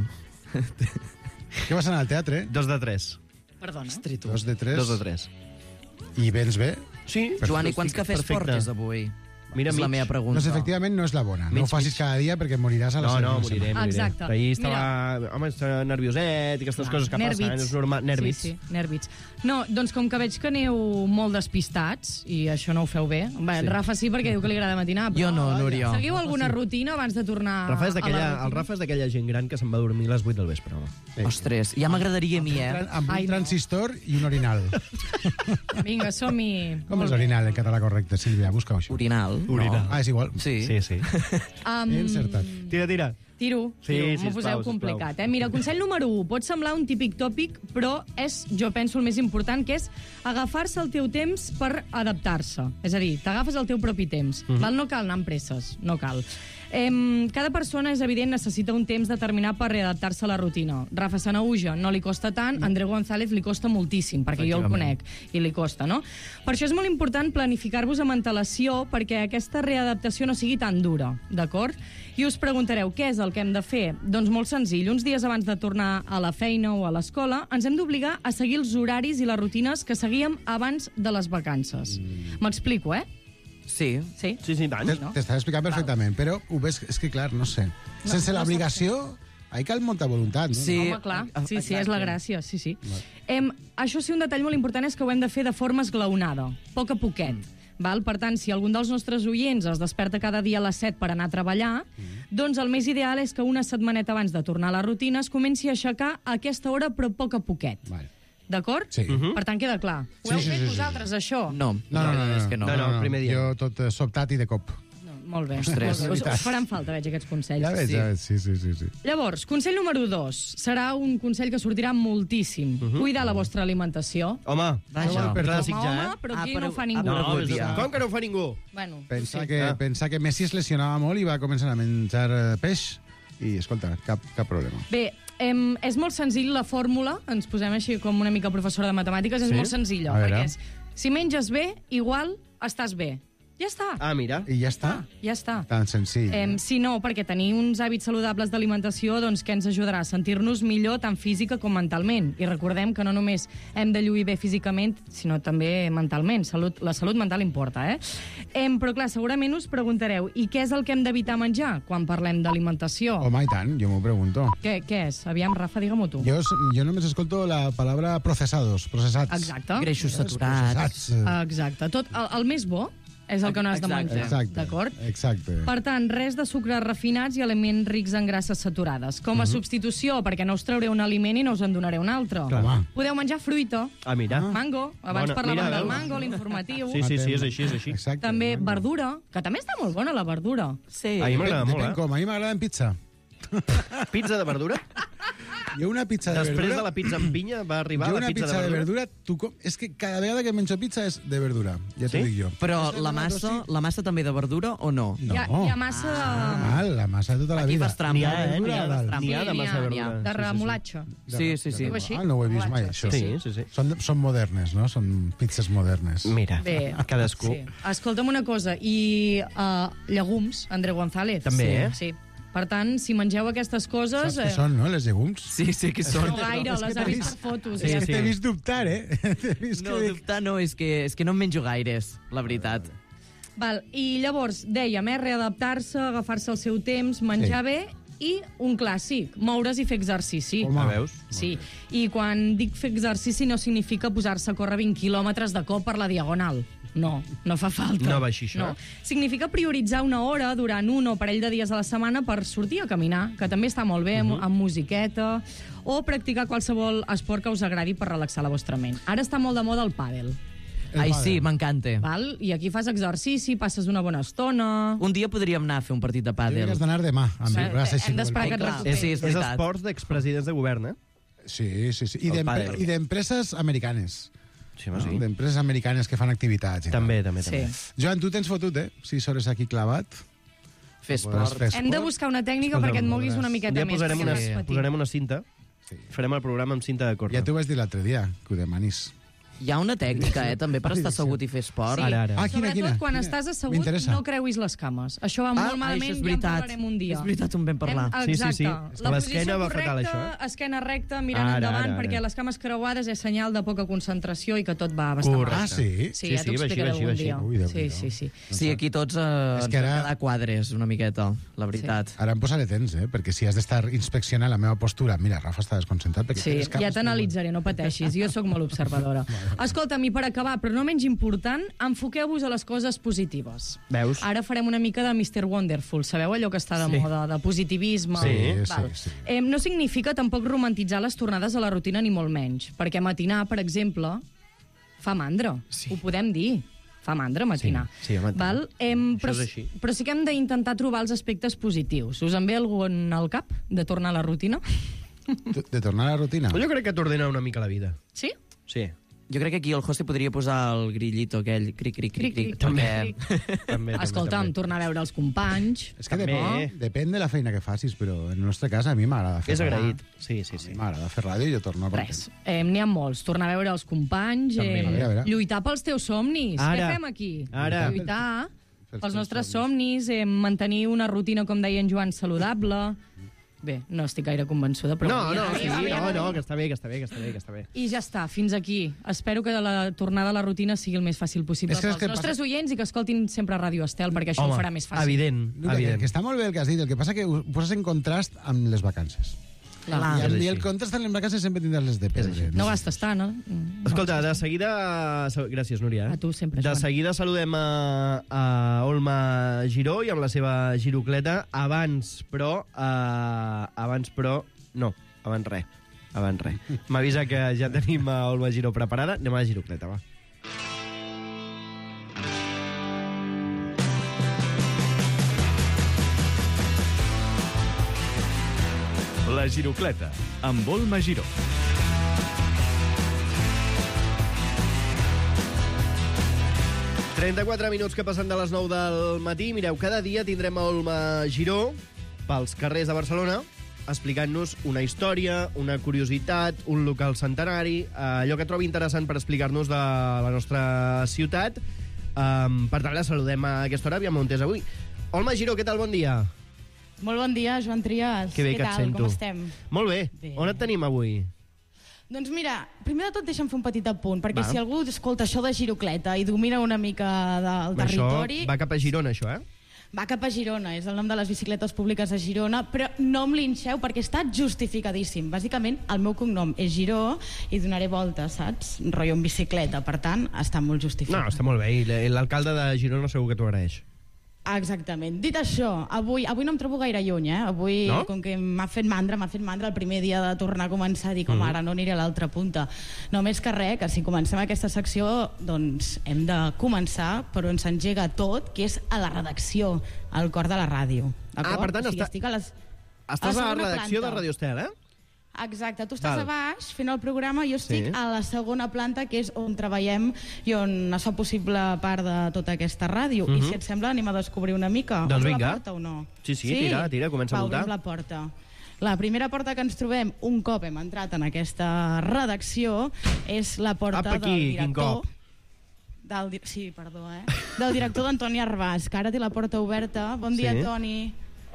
Que vas anar al teatre? Dos de tres. Perdona. Ostres, tu. Dos de tres. Dos de tres. I vens bé? Sí. Joan, i quants estic cafès perfecte. portes avui? Mira, és la mig. meva pregunta. Doncs efectivament no és la bona. No Mig, ho facis mig. cada dia perquè moriràs a la No, no, segona moriré, setmana. moriré. Exacte. Ahir estava... Home, estava nervioset i aquestes coses que passen. És normal. Nervis. Sí, sí, nervis. No, doncs com que veig que aneu molt despistats, i això no ho feu bé, bé Sí. Rafa sí, perquè diu que li agrada matinar. Però Jo no, Núria. Seguiu alguna rutina abans de tornar Rafa és a la d'aquella, rutina? el Rafa és d'aquella gent gran que se'n va dormir a les vuit del vespre. Home. Sí. Ostres, ja m'agradaria a mi, eh? Tran- Amb un Ai, no. transistor i un orinal. Vinga, som-hi. Com és orinal en català correcte, Sílvia? Busca-ho això. Orinal. Orinal. No. Ah, és igual. Sí. Sí, sí. Um, He encertat. Tira, tira. Tiro, Sí, tiro. sisplau, m'ho poseu sisplau. complicat. Eh? Mira, consell número un. Pot semblar un típic tòpic, però és, jo penso, el més important, que és agafar-se el teu temps per adaptar-se. És a dir, t'agafes el teu propi temps. Mhm. Val? No cal anar amb presses, no cal. Em, cada persona, és evident, necessita un temps determinat per readaptar-se a la rutina. Rafa Sanahuja no li costa tant, Andreu González li costa moltíssim, perquè jo el conec i li costa, no? Per això és molt important planificar-vos amb antelació perquè aquesta readaptació no sigui tan dura, d'acord? I us preguntareu, què és el que hem de fer? Doncs molt senzill, uns dies abans de tornar a la feina o a l'escola, ens hem d'obligar a seguir els horaris i les rutines que seguíem abans de les vacances. M'explico, eh? Sí. Sí? Sí, sí, tant. Te- T'estàs explicant perfectament, però ho ves, és que clar, no sé. Sense no l'obligació, hi cal molta voluntat, no? Sí. Home, clar, sí, sí, és la gràcia, sí, sí. Val. Em, això sí, un detall molt important és que ho hem de fer de forma esglaonada, a poc a poquet. Val? Per tant, si algun dels nostres oients es desperta cada dia a les set per anar a treballar, doncs el més ideal és que una setmaneta abans de tornar a la rutina es comenci a aixecar a aquesta hora, però a poc a poquet. Vale. D'acord? Sí. Mhm. Per tant, queda clar. Ho Sí, heu sí, fet sí, sí, vosaltres, això? No, No, no, no, no, és que no. No, no, el primer dia. Jo tot eh, sobtat i de cop. No, molt bé. Ostres. Molt bé. Us, us faran falta, veig, aquests consells. Ja veig, Sí. ja veig, sí, sí, sí. sí. Llavors, consell número dos. Serà un consell que sortirà moltíssim. Mhm. Cuidar la vostra alimentació. Home, Vaja. clàssic Home, ja, home, eh? però Ah, aquí però- no ho fa ah, ningú. però- No, Algun dia. com que no ho fa ningú? Bueno, Pensa, sí. que, Ah. pensa que Messi es lesionava molt i va començar a menjar eh, peix i, escolta, cap, cap problema. Bé, em, és molt senzill la fórmula, ens posem així com una mica professora de matemàtiques, és Sí? molt senzilla, A veure. perquè és, si menges bé, igual estàs bé. Ja està, Ah, mira. I ja està? ja està. Tan senzill. Em, si no, perquè tenir uns hàbits saludables d'alimentació, doncs què ens ajudarà? A sentir-nos millor tant física com mentalment. I recordem que no només hem de lluir bé físicament, sinó també mentalment. Salut, la salut mental importa, eh? Em, però clar, segurament us preguntareu, i què és el que hem d'evitar menjar quan parlem d'alimentació? Home, i tant, jo m'ho pregunto. Què, què és? Aviam, Rafa, digue-m'ho tu. Jo, jo només escolto la paraula procesados, processats. Exacte. Greixos Els saturats. Processats. eh, Exacte. Tot, el, el més bo és el que no has de Exacte. menjar. Exacte. D'acord? Exacte. Per tant, res de sucres refinats i aliments rics en grasses saturades. Com a substitució, perquè no us trauré un aliment i no us en donaré un altre. Home. Podeu menjar fruita, Ah, mira. mango, abans Bona. parlàvem Mira, del veus? mango, l'informatiu. Sí, sí, sí, és així, és així. Exacte. També verdura, que també està molt bona la verdura. Sí. A mi m'agrada Depèn molt, eh? com, a mi m'agrada en pizza. Pizza de verdura? Jo una pizza de Després verdura... de la pizza amb pinya va arribar jo la una pizza, pizza de de verdura. verdura, tu com... és que cada vegada que menjo pizza és de verdura, ja t'ho Sí? dic jo. Però És de la verdura, massa, sí. la massa també de verdura o no? No. Hi, ha, hi ha massa... Ah, la massa de tota la Aquí vida. fas trampa. N'hi ha, eh? verdura N'hi ha, a dalt. n'hi ha de Sí, massa n'hi ha, de n'hi ha. verdura. De remolatge. Sí, sí, sí. Diu així? Ah, no ho he vist mai, això. Sí, sí, sí. Són, són modernes, no? Són pizzas modernes. Mira, Bé, cadascú. Sí. Escolta'm una cosa, i uh, llegums, André González. També, sí. eh? Sí. Per tant, si mengeu aquestes coses... Saps què són, no, les llegums? Sí, sí, que són. No gaire, És que les t'he ha vist vist- per fotos. Sí, ja és que sí. t'he vist dubtar, eh? T'he vist No, que dic... dubtar no, és que, és que no en menjo gaires, la veritat. Val, i llavors, dèiem, eh, readaptar-se, agafar-se el seu temps, menjar Sí. bé i un clàssic, moure's i fer exercici. Home. Ah, veus? Sí, i quan dic fer exercici no significa posar-se a córrer vint quilòmetres de cop per la diagonal. No, no fa falta. No va així, això. No. Significa prioritzar una hora durant un o parell de dies a la setmana per sortir a caminar, que també està molt bé, Mhm. amb, amb musiqueta, o practicar qualsevol esport que us agradi per relaxar la vostra ment. Ara està molt de moda el pàdel. El Ai, pàdel. sí, m'encanta. Val? I aquí fas exercici, passes una bona estona... Un dia podríem anar a fer un partit de Jo pàdel. crec que has d'anar demà. Amb Sí, mi. Va ser hem d'esperar que et Clar. recuperis. Sí, és És veritat. esports d'expresidents de govern, eh? Sí, sí, sí. I El d'empre- pàdel. I d'empreses americanes. Sí, No? home, sí. D'empreses americanes que fan activitats. I També, tal. també, Sí. també. Joan, tu tens fotut, eh? Sis hores aquí clavat. Fer Podràs esport. fer Hem de esport. buscar una tècnica perquè et moguis una Un miqueta dia més. posarem perquè una, vas patir. posarem una cinta, farem el programa amb cinta de córrer. Ja t'ho vaig dir l'altre dia, que ho demanis. Hi ha una tècnica, eh, també, per estar assegut i fer esport. Sí. Ara, ara. Ah, quina, Sobretot quina? quan Quina? estàs assegut, M'interessa. no creuis les cames. Això va Ah, molt això malament, és ja en veritat. parlarem un dia. És veritat, en vam parlar. Hem, Sí, sí, exacte. sí. És que La l'esquena posició va fatal, correcta, això, esquena recta, mirant Ara, endavant, ara, ara. perquè les cames creuades és senyal de poca concentració i que tot va bastant Correcte. mal. Ah, sí? Sí, Sí, ja sí, t'ho va així, explicaré va així, va algun així. dia. Ui, Déu sí, meu. sí, sí. Sí, aquí tots eh, És ens que ara- hem quedat quadres una miqueta, la veritat. Ara em posaré tens, eh? Perquè si has d'estar inspeccionant la meva postura... Mira, Rafa està desconcentrat perquè... Sí, té les cames ja t'analitzaré, no pateixis. Jo sóc molt observadora. Escolta'm, i per acabar, però no menys important, enfoqueu-vos a les coses positives. Veus? Ara farem una mica de mister Wonderful. Sabeu allò que està de Sí. moda, de positivisme? Sí, sí, Val. sí. Eh, no significa tampoc romantitzar les tornades a la rutina, ni molt menys. Perquè matinar, per exemple, fa mandra. Sí. Ho podem dir. Fa mandra matinar. Sí, sí, matinar. Val? Em, però, és així. però sí que hem d'intentar trobar els aspectes positius. Us en ve algun al cap de tornar a la rutina? De, de tornar a la rutina? Jo crec que t'ordena una mica la vida. Sí? Sí. Jo crec que aquí el José podria posar el grillito aquell, cric, cric, cric, cric, Cric, cric, perquè... cric. També, Escolta'm, també. tornar a veure els companys. És que També. depèn, depèn de la feina que facis, però en el nostre cas a mi m'agrada fer És ràdio. agraït. Sí, sí, A sí. mi m'agrada fer ràdio i jo torno a Res. Eh, N'hi ha molts. Tornar a veure els companys, També. eh, A veure, a veure. lluitar pels teus somnis. Ara. Què fem aquí? Ara. Lluitar Pels pels teus nostres somnis, eh, mantenir una rutina, com deia en Joan, saludable. Bé, no estic gaire convençuda, però... No, no, Ja, sí, ja, ja, no, ja. no, que està bé, que està bé, que està bé, que està bé. I ja està, fins aquí. Espero que la tornada a la rutina sigui el més fàcil possible És que és pels que nostres passa- oients i que escoltin sempre Ràdio Estel, perquè això Home, ho farà més fàcil. evident, Que, evident. que està molt bé el que has dit, el que passa que ho poses en contrast amb les vacances. Clar. I, és amb, I el així. contrast amb les vacances sempre tindràs les de perdre. No gastes tant, no? Mm. Escolta, de seguida... Gràcies, Núria. A tu sempre, De Joan. seguida saludem a, a Olma Giró i amb la seva girocleta. Abans, però... Uh, abans, però... No, abans res. Abans res. M'avisa que ja tenim a Olma Giró preparada. Anem a la girocleta, va. La Girocleta, amb Olma Giró. trenta-quatre minuts que passen de les nou del matí. Mireu, cada dia tindrem a Olma Giró pels carrers de Barcelona explicant-nos una història, una curiositat, un local centenari, allò que trobi interessant per explicar-nos de la nostra ciutat. Um, per tant, la saludem a aquesta hora, aviam on és avui. Olma Giró, què tal? Bon dia. Molt bon dia, Joan Trias. Que bé Què que et tal? sento. Com estem? Molt bé. Bé. On et tenim avui? Doncs mira, primer de tot deixa'm fer un petit apunt, perquè Va. si algú escolta això de girocleta i domina una mica del territori... Això va cap a Girona, això, eh? Va cap a Girona, és el nom de les bicicletes públiques a Girona, però no em linxeu perquè està justificadíssim. Bàsicament, el meu cognom és Giró i donaré voltes, saps? Rotllo en bicicleta, per tant, està molt justificat. No, està molt bé. I l'alcalde de Girona segur que t'ho agraeix. Exactament. Dit això, avui, avui no em trobo gaire lluny, eh? Avui, No? com que m'ha fet mandra, m'ha fet mandra el primer dia de tornar a començar a dir com Mhm. ara no aniré a l'altra punta. Només que res, que si comencem aquesta secció, doncs hem de començar per on s'engega tot, que és a la redacció, al cor de la ràdio. D'acord? Ah, per tant, o sigui, està- estic a les... Estàs a la segona redacció planta. de Radio Estel, eh? Exacte, tu estàs Val. a baix fent el programa, jo estic Sí. a la segona planta, que és on treballem i on es fa possible part de tota aquesta ràdio. I Mhm. si et sembla, anem a descobrir una mica. Doncs Obro vinga. la porta o no? Sí, sí, tira, tira, comença a Va, voltar. obrim la porta. La primera porta que ens trobem, un cop hem entrat en aquesta redacció, és la porta Apa, aquí, del quin director... cop. Del, di- sí, perdó, eh? Del director d'Antoni Arbàs, que ara té la porta oberta. Bon dia, Sí. Toni.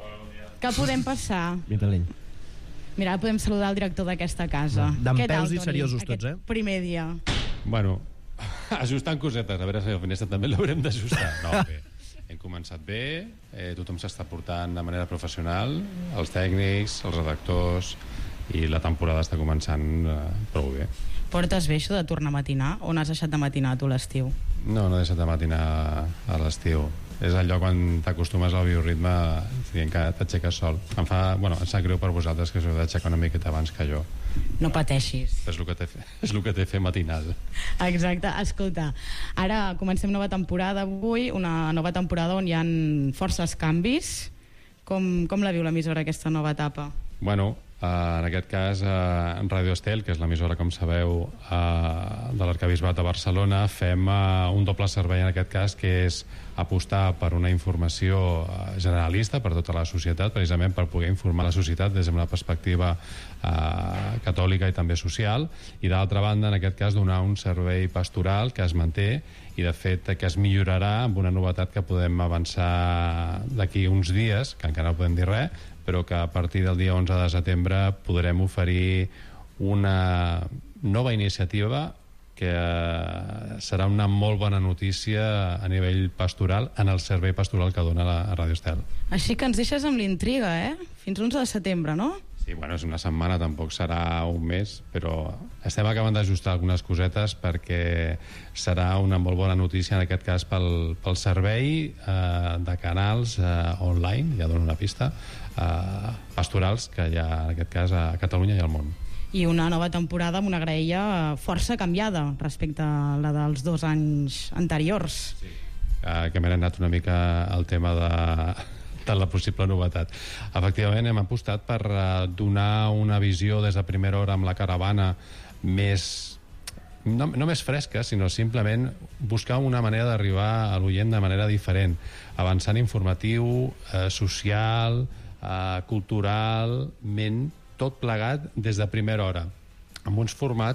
Que podem passar? Mira-l'ell. Mira, podem saludar el director d'aquesta casa. Dempeus Què tal, i Toni, seriosos aquest tots, eh? primer dia. Bueno, ajustant cosetes, a veure si al finestra també l'haurem d'ajustar. No, bé, hem començat bé, eh, tothom s'està portant de manera professional, els tècnics, els redactors, i la temporada està començant eh, prou bé. Portes bé això de tornar a matinar? On has deixat de matinar tu l'estiu? No, no he deixat de matinar a l'estiu. És allò quan t'acostumes al bioritme dient que t'aixeques sol. Em fa, bueno, em sap greu per vosaltres que us heu d'aixecar una miqueta abans que jo. No pateixis. És el que té, és el que té fer matinal. Exacte, escolta, ara comencem nova temporada avui, una nova temporada on hi ha forces canvis. Com, com la viu l'emissora aquesta nova etapa? Bueno, eh, en aquest cas, eh, en Radio Estel, que és l'emissora, com sabeu, eh, de l'Arcabisbat de Barcelona, fem eh, un doble servei, en aquest cas, que és apostar per una informació eh, generalista per tota la societat, precisament per poder informar la societat des d'una perspectiva eh, catòlica i també social, i d'altra banda, en aquest cas, donar un servei pastoral que es manté i, de fet, que es millorarà amb una novetat que podem avançar d'aquí uns dies, que encara no podem dir res, però que a partir del dia onze de setembre podrem oferir una nova iniciativa que eh, serà una molt bona notícia a nivell pastoral en el servei pastoral que dona la Ràdio Estel. Així que ens deixes amb l'intriga, eh? Fins onze de setembre, no? Sí, bueno, és una setmana, tampoc serà un mes, però estem acabant d'ajustar algunes cosetes perquè serà una molt bona notícia, en aquest cas, pel, pel servei eh, de canals eh, online, ja dono una pista, eh, pastorals que hi ha, en aquest cas, a Catalunya i al món. I una nova temporada amb una graella força canviada respecte a la dels dos anys anteriors. Sí. Eh, que m'he anat una mica al tema de, de la possible novetat. Efectivament, hem apostat per eh, donar una visió des de primera hora amb la caravana més, no, no més fresca, sinó simplement buscar una manera d'arribar a l'oient de manera diferent, avançant informatiu, eh, social, eh, culturalment, tot plegat des de primera hora, amb uns formats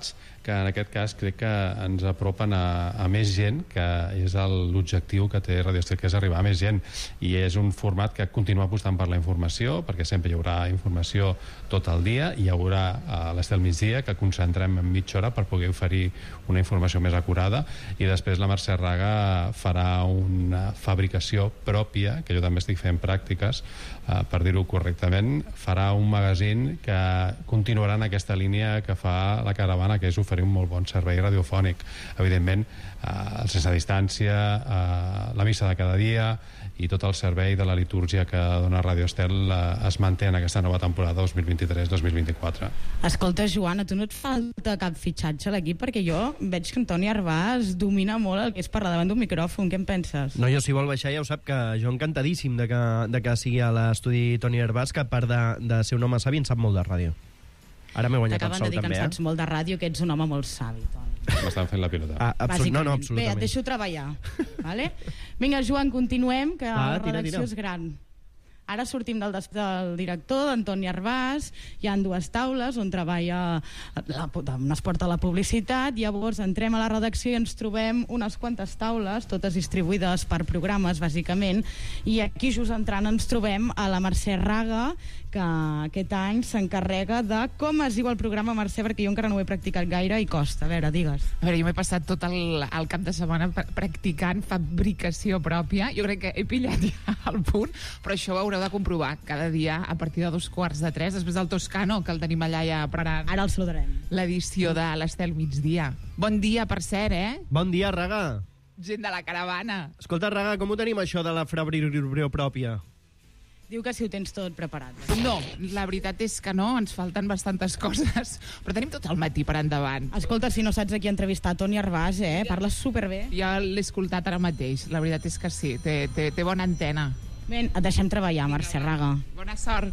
que en aquest cas crec que ens apropen a, a més gent, que és l'objectiu que té Radio Estel, que és arribar a més gent, i és un format que continua apostant per la informació, perquè sempre hi haurà informació tot el dia, i hi haurà a l'Estel migdia, que concentrem en mitja hora per poder oferir una informació més acurada, i després la Mercè Raga farà una fabricació pròpia, que jo també estic fent pràctiques, eh, per dir-ho correctament, farà un magazín que continuarà en aquesta línia que fa la Caravana, que és oferir un molt bon servei radiofònic. Evidentment, eh, el sense distància, eh, la missa de cada dia i tot el servei de la litúrgia que dona Radio Estel eh, es manté en aquesta nova temporada dos mil vint-i-tres dos mil vint-i-quatre. Escolta, Joan, a tu no et falta cap fitxatge a l'equip? Perquè jo veig que Antoni Arbàs domina molt el que és parlar davant d'un micròfon. Què en penses? No, jo si vol baixar ja ho sap, que jo encantadíssim de que, de que sigui a l'estudi Toni Arbàs, que a part de, de ser un home savi en sap molt de ràdio. Ara m'he guanyat el T'acaben sou de dir que també, en eh? saps molt de ràdio, que ets un home molt savi, Toni. M'estan fent la pilota. Ah, absolut, no, no, Bàsicament. absolutament. Bé, et deixo treballar. Vale? Vinga, Joan, continuem, que Va, la tira, redacció tira. és gran. Ara sortim del, des- del director, d'Antoni Arbàs, hi ha dues taules on treballa, la, on es porta la publicitat, llavors entrem a la redacció i ens trobem unes quantes taules, totes distribuïdes per programes, bàsicament, i aquí just entrant ens trobem a la Mercè Raga, que aquest any s'encarrega de com es diu el programa, Mercè, perquè jo encara no ho he practicat gaire i costa. A veure, digues. A veure, jo m'he passat tot el, el cap de setmana pr- practicant fabricació pròpia. Jo crec que he pillat ja el punt, però això ho haureu de comprovar cada dia a partir de dos quarts de tres, després del Toscano, que el tenim allà ja preparant. Ara el saludarem. L'edició de l'Estel migdia. Bon dia, per cert, eh? Bon dia, Raga. Gent de la caravana. Escolta, Raga, com ho tenim això de la fabricació pròpia? Diu que si ho tens tot preparat. No, la veritat és que no, ens falten bastantes coses, però tenim tot el matí per endavant. Escolta, si no saps a qui entrevistar, Toni Arbàs, eh? Parles superbé. Ja l'he escoltat ara mateix, la veritat és que sí, té, té, té bona antena. Ben, et deixem treballar, Mercè Raga. Bona sort.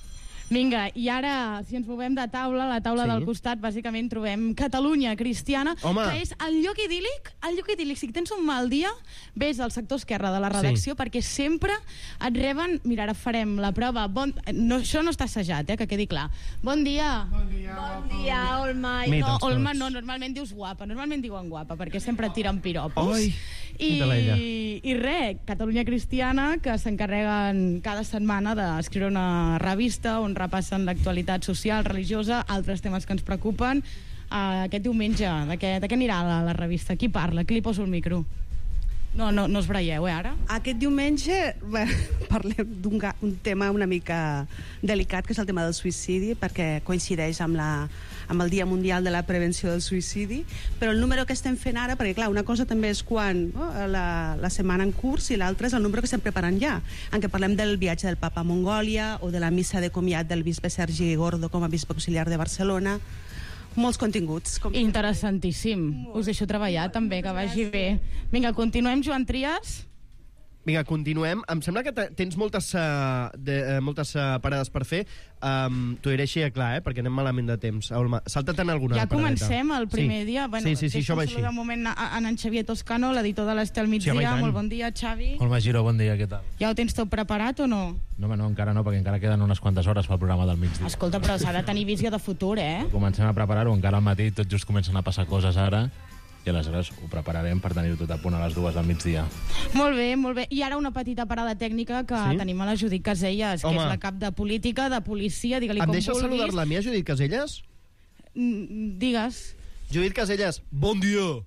Vinga, i ara, si ens movem de taula, la taula Sí. del costat, bàsicament trobem Catalunya Cristiana, Home. que és el lloc idíl·lic, el lloc idíl·lic. Si tens un mal dia, vés al sector esquerre de la redacció, Sí. perquè sempre et reben... Mira, ara farem la prova. Bon... No, això no està assajat, eh, que quedi clar. Bon dia. Bon dia, bon dia Olma. I Mira, no, tots. Olma no, normalment dius guapa. Normalment diuen guapa, perquè sempre et tiren piropos. Oi, I, mira-la ella. i res, Catalunya Cristiana, que s'encarreguen cada setmana d'escriure una revista on repassen l'actualitat social, religiosa, altres temes que ens preocupen. Uh, aquest diumenge, de què, de què anirà la, la revista? Qui parla? Qui li poso el micro? No, no, no us breieu, eh, ara? Aquest diumenge bé, parlem d'un ga- un tema una mica delicat, que és el tema del suïcidi, perquè coincideix amb, la, amb el Dia Mundial de la Prevenció del Suïcidi, però el número que estem fent ara, perquè clar, una cosa també és quan no, la, la setmana en curs, i l'altra és el número que estem preparant ja, en què parlem del viatge del Papa a Mongòlia o de la missa de comiat del bisbe Sergi Gordo com a bisbe auxiliar de Barcelona. Molts continguts. Com... Interessantíssim. Us deixo treballar també, que vagi bé. Vinga, continuem, Joan Trias. Vinga, continuem. Em sembla que te- tens moltes, uh, de, uh, moltes uh, parades per fer. Um, T'ho diré així, clar, eh? Perquè anem malament de temps. Olma, salta-te'n alguna Ja paradeta. comencem el primer sí. dia. Bueno, sí, sí, sí, això va així. saludar un moment a, a en Xavier Toscano, l'editor de l'Estel Migdia. Sí, home, i tant. Molt bon dia, Xavi. Olma Giró, bon dia, què tal? Ja ho tens tot preparat o no? No, home, no, encara no, perquè encara queden unes quantes hores pel programa del migdia. Escolta, però s'ha de tenir visió de futur, eh? Comencem a preparar-ho, encara al matí tot just comencen a passar coses ara, i aleshores ho prepararem per tenir-ho tot a punt a les dues del migdia. Molt bé, molt bé. I ara una petita parada tècnica que Sí? tenim a la Judit Caselles, que Home. és la cap de política, de policia, digue-li Em com deixes vulguis. saludar-la a mi, a Judit Caselles? Mm, Digues. Judit Caselles, bon dia!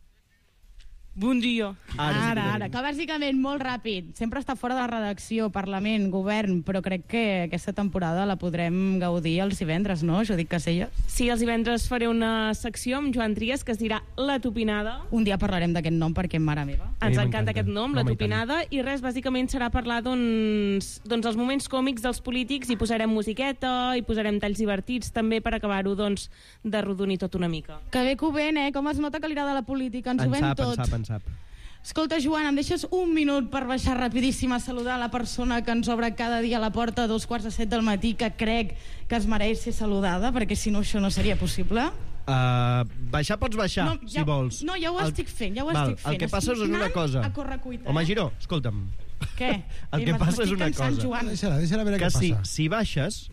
Bon dia. Ara sí que Ara, tenim. ara, que bàsicament molt ràpid. Sempre està fora de la redacció, Parlament, Govern, però crec que aquesta temporada la podrem gaudir els divendres, no, Judit Caselles? Sí, els divendres faré una secció amb Joan Trias que es dirà La Tupinada. Un dia parlarem d'aquest nom perquè, mare meva. Ens mi encanta m'encanta. aquest nom, La Home, i tant. Tupinada, i res, bàsicament serà parlar doncs, doncs els moments còmics dels polítics, i posarem musiqueta, i posarem talls divertits també per acabar-ho doncs, de rodonir tot una mica. Que bé que ho ven, eh? Com es nota que li agrada la política. Ens ho En ven sap, tot. en sap, en sap. Escolta, Joan, em deixes un minut per baixar rapidíssim a saludar la persona que ens obre cada dia la porta a dos quarts de set del matí, que crec que es mereix ser saludada, perquè si no això no seria possible. Uh, baixar pots baixar, No, si ja- vols. no, ja ho estic fent, ja ho val, estic fent. El que passa és Estic una anant cosa. a correcuita, Home, eh? Giró, escolta'm. Què? El Eh, que m'es- passa és m'estic una cansant, cosa. Joan. Deixa-la, deixa-la veure Que què si, passa. si baixes,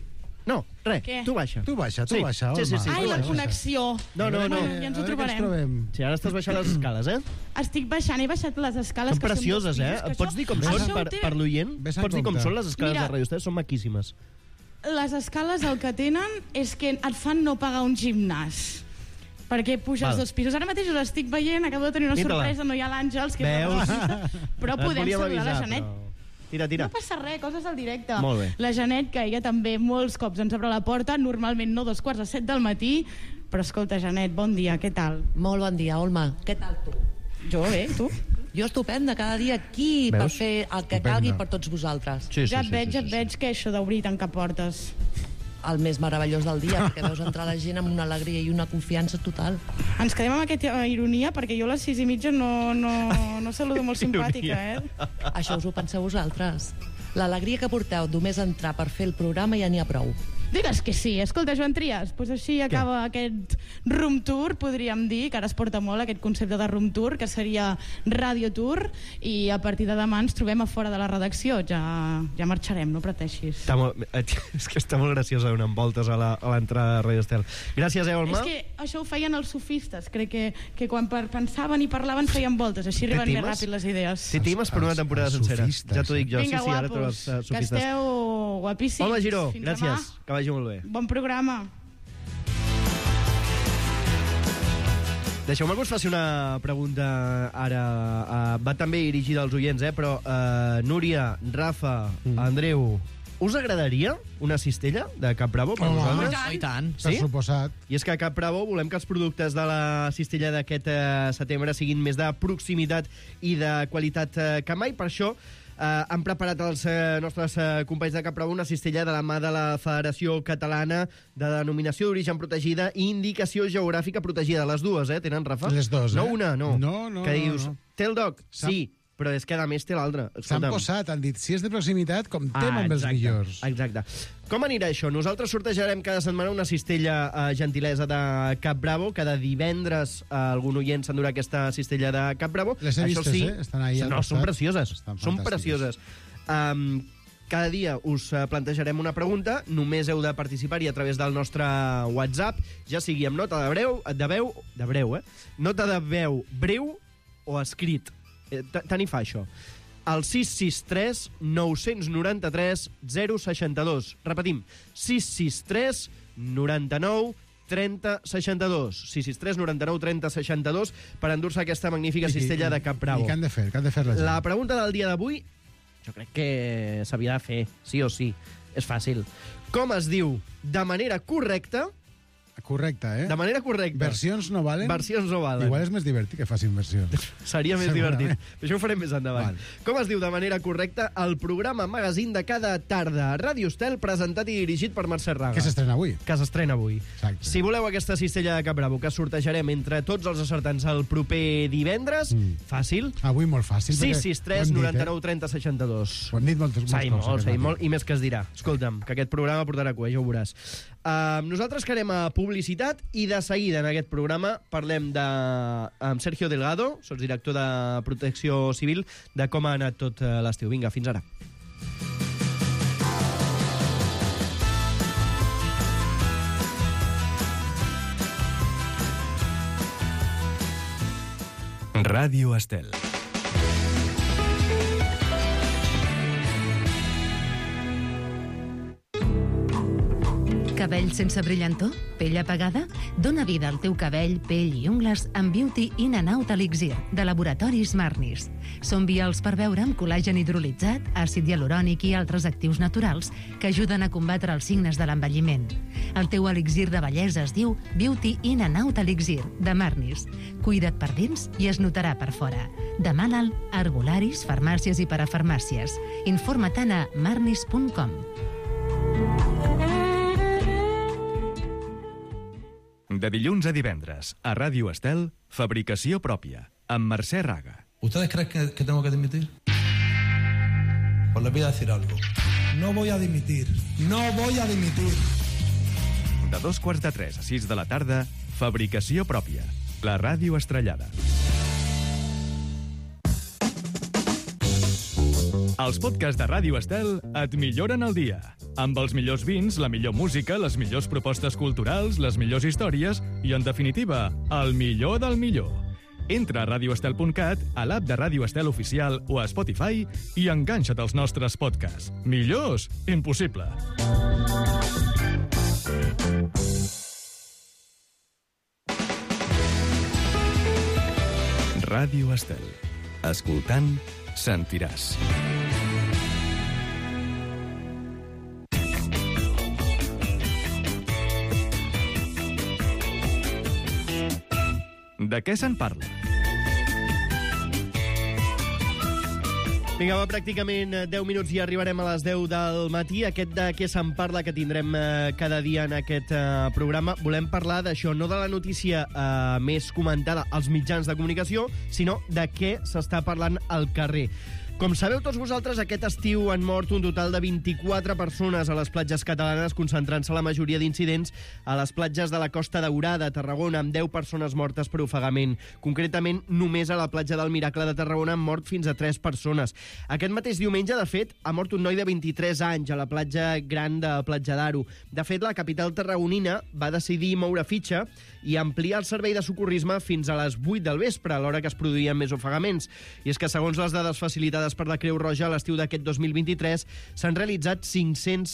No, res, Què? tu baixa. Tu baixa, tu Sí, baixa, sí, sí, Olma. sí, Ai, tu la baixa. connexió. No, no, no. Bueno, ja ens ho A veure què ens trobarem. trobem. Sí, ara estàs baixant les escales, eh? Estic baixant, he baixat les escales. Són que precioses, dos eh? pisos, que Pots això- dir com això són ho per, té- per l'oient? Ves en Pots dir com compte. són les escales Mira. de Ràdio Estel? Són maquíssimes. Les escales el que tenen és que et fan no pagar un gimnàs. Perquè puja Val. els dos pisos. Ara mateix us estic veient, acabo de tenir una Mira-la. sorpresa, no hi ha l'Àngels, que és la Veus? protagonista, però Et podem volíem saludar la avisar, Janet. però- Tira, tira. No passa res, coses al directe. Molt bé. La Janet, que ella també molts cops ens obre la porta, normalment no dos quarts de set del matí, però escolta, Janet, bon dia, què tal? Molt bon dia, Olma. Què tal tu? Jo bé, tu? Jo estupenda, cada dia aquí Veus? per fer el que Estupenda. calgui per tots vosaltres. ja et veig, ja et veig que això d'obrir i tancar portes. El més meravellós del dia, perquè veus entrar la gent amb una alegria i una confiança total. Ens quedem amb aquesta ironia, perquè jo a les sis i mitja no, no, no saludo molt simpàtica, eh? Això us ho penseu vosaltres. L'alegria que porteu només entrar per fer el programa ja n'hi ha prou. Digues que sí. Escolta, Joan Trias, doncs així acaba aquest room tour, podríem dir, que ara es porta molt aquest concepte de room tour, que seria radio tour, i a partir de demà ens trobem a fora de la redacció. Ja, ja marxarem, no preteixis. Està molt, és que està molt graciosa donant voltes a la- a l'entrada de Ràdio Estel. Gràcies, eh, Olma. És que això ho feien els sofistes. Crec que, que quan per, pensaven i parlaven feien voltes. Així arriben Té més times? ràpid les idees. Té times per una temporada els sencera. sofistes, Ja t'ho dic jo. Vinga, sí, sí, ara guapos, tots els que sofistes. esteu guapíssims. Home, Giró, Fins gràcies. demà. Que vagi molt bé. Bon programa. Deixeu-me que us faci una pregunta ara. Uh, va també dirigida als oients, eh? Però uh, Núria, Rafa, mm. Andreu, us agradaria una cistella de Cap Bravo per Home, vosaltres? i tant. I tant. Per suposat. I és que a Cap Bravo volem que els productes de la cistella d'aquest eh, setembre siguin més de proximitat i de qualitat eh, que mai. Per això eh, han preparat els eh, nostres eh, companys de Cap Bravo una cistella de la mà de la Federació Catalana de Denominació d'Origen Protegida i Indicació Geogràfica Protegida. Les dues, eh? Tenen, Rafa? Les dos, No eh? una, no. No, no, Que no, dius, no. té el doc? S'han- Sí, però és que a més té l'altre. S'han Escolta'm. posat, han dit, si és de proximitat, comptem Ah, amb els exacte, millors. Exacte. Com anirà això? Nosaltres sortejarem cada setmana una cistella eh, gentilesa de Cap Bravo. Cada divendres eh, algun oient s'endurà aquesta cistella de Cap Bravo. Les he Això vistes, sí, eh? Estan ahí al no, costat. són precioses. Estan Són fantàstiques. precioses. Um, cada dia us eh, plantejarem una pregunta. Només heu de participar-hi a través del nostre WhatsApp, ja sigui amb nota de breu, de veu, de breu, eh? Nota de veu breu o escrit. Eh, t- Tant hi fa, això. Al sis sis tres nou nou tres zero sis dos. Repetim, sis sis tres nou nou trenta seixanta dos. sis sis tres nou nou trenta seixanta dos per endur-se aquesta magnífica I- cistella i- de Cap Bravo. I què han de fer? Què han de fer la gent? La pregunta del dia d'avui, jo crec que s'havia de fer, sí o sí. És fàcil. Com es diu de manera correcta... Correcte, eh? De manera correcta. Versions no valen? Versions no valen. Igual és més divertit que facin versions. Seria més Segurament. divertit. Però això ho farem més endavant. Val. Com es diu de manera correcta el programa magazín de cada tarda? Ràdio Estel, presentat i dirigit per Mercè Raga. Què s'estrena avui? Que s'estrena avui. Exacte. Si voleu aquesta cistella de Cap Bravo, que sortejarem entre tots els acertants el proper divendres, mm. fàcil. Avui molt fàcil. sis sis tres nou nou trenta seixanta dos. Ho hem dit moltes, moltes S'ha dit cops, molt, aquest s'ha dit matí. molt, i més que es dirà. Escolta'm, que aquest programa portarà cua, ja ho veuràs. Uh, nosaltres que anem a publicitat i de seguida en aquest programa parlem de, amb Sergio Delgado, sotsdirector de Protecció Civil, de com ha anat tot eh, l'estiu. Vinga, fins ara. Ràdio Estel. Cabell sense brillantor? Pell apagada? Dóna vida al teu cabell, pell i ungles amb Beauty In and Out Elixir, de Laboratoris Marnis. Són vials per beure amb col·làgen hidrolitzat, àcid hialurònic i altres actius naturals que ajuden a combatre els signes de l'envelliment. El teu elixir de bellesa es diu Beauty In and Out Elixir, de Marnis. Cuida't per dins i es notarà per fora. Demana'l a herbolaris, farmàcies i parafarmàcies. Informa-te'n a marnis punt com. De dilluns a divendres, a Ràdio Estel, fabricació pròpia, amb Mercè Raga. ¿Ustedes creen que, que tengo que dimitir? Pues les voy a decir algo. No voy a dimitir. No voy a dimitir. De dos quarts de tres a sis de la tarda, fabricació pròpia, la ràdio estrellada. Els podcasts de Ràdio Estel et milloren el dia. amb els millors vins, la millor música, les millors propostes culturals, les millors històries i, en definitiva, el millor del millor. Entra a radio estel punt cat, a l'app de Ràdio Estel Oficial o a Spotify i enganxa't als nostres podcasts. Millors? Impossible. Ràdio Estel. Escoltant, sentiràs. De què se'n parla? Vinga, va, pràcticament deu minuts i arribarem a les deu del matí. Aquest de què se'n parla que tindrem eh, cada dia en aquest eh, programa. Volem parlar d'això, no de la notícia eh, més comentada als mitjans de comunicació, sinó de què s'està parlant al carrer. Com sabeu tots vosaltres, aquest estiu han mort un total de vint-i-quatre persones a les platges catalanes, concentrant-se la majoria d'incidents a les platges de la Costa Daurada, a Tarragona, amb deu persones mortes per ofegament. Concretament, només a la platja del Miracle de Tarragona han mort fins a tres persones. Aquest mateix diumenge, de fet, ha mort un noi de vint-i-tres anys a la platja gran de Platja d'Aro. De fet, la capital tarragonina va decidir moure fitxa i ampliar el servei de socorrisme fins a les vuit del vespre, a l'hora que es produïen més ofegaments. I és que, segons les dades facilitades per la Creu Roja, a l'estiu d'aquest dos mil vint-i-tres s'han realitzat cinc-cents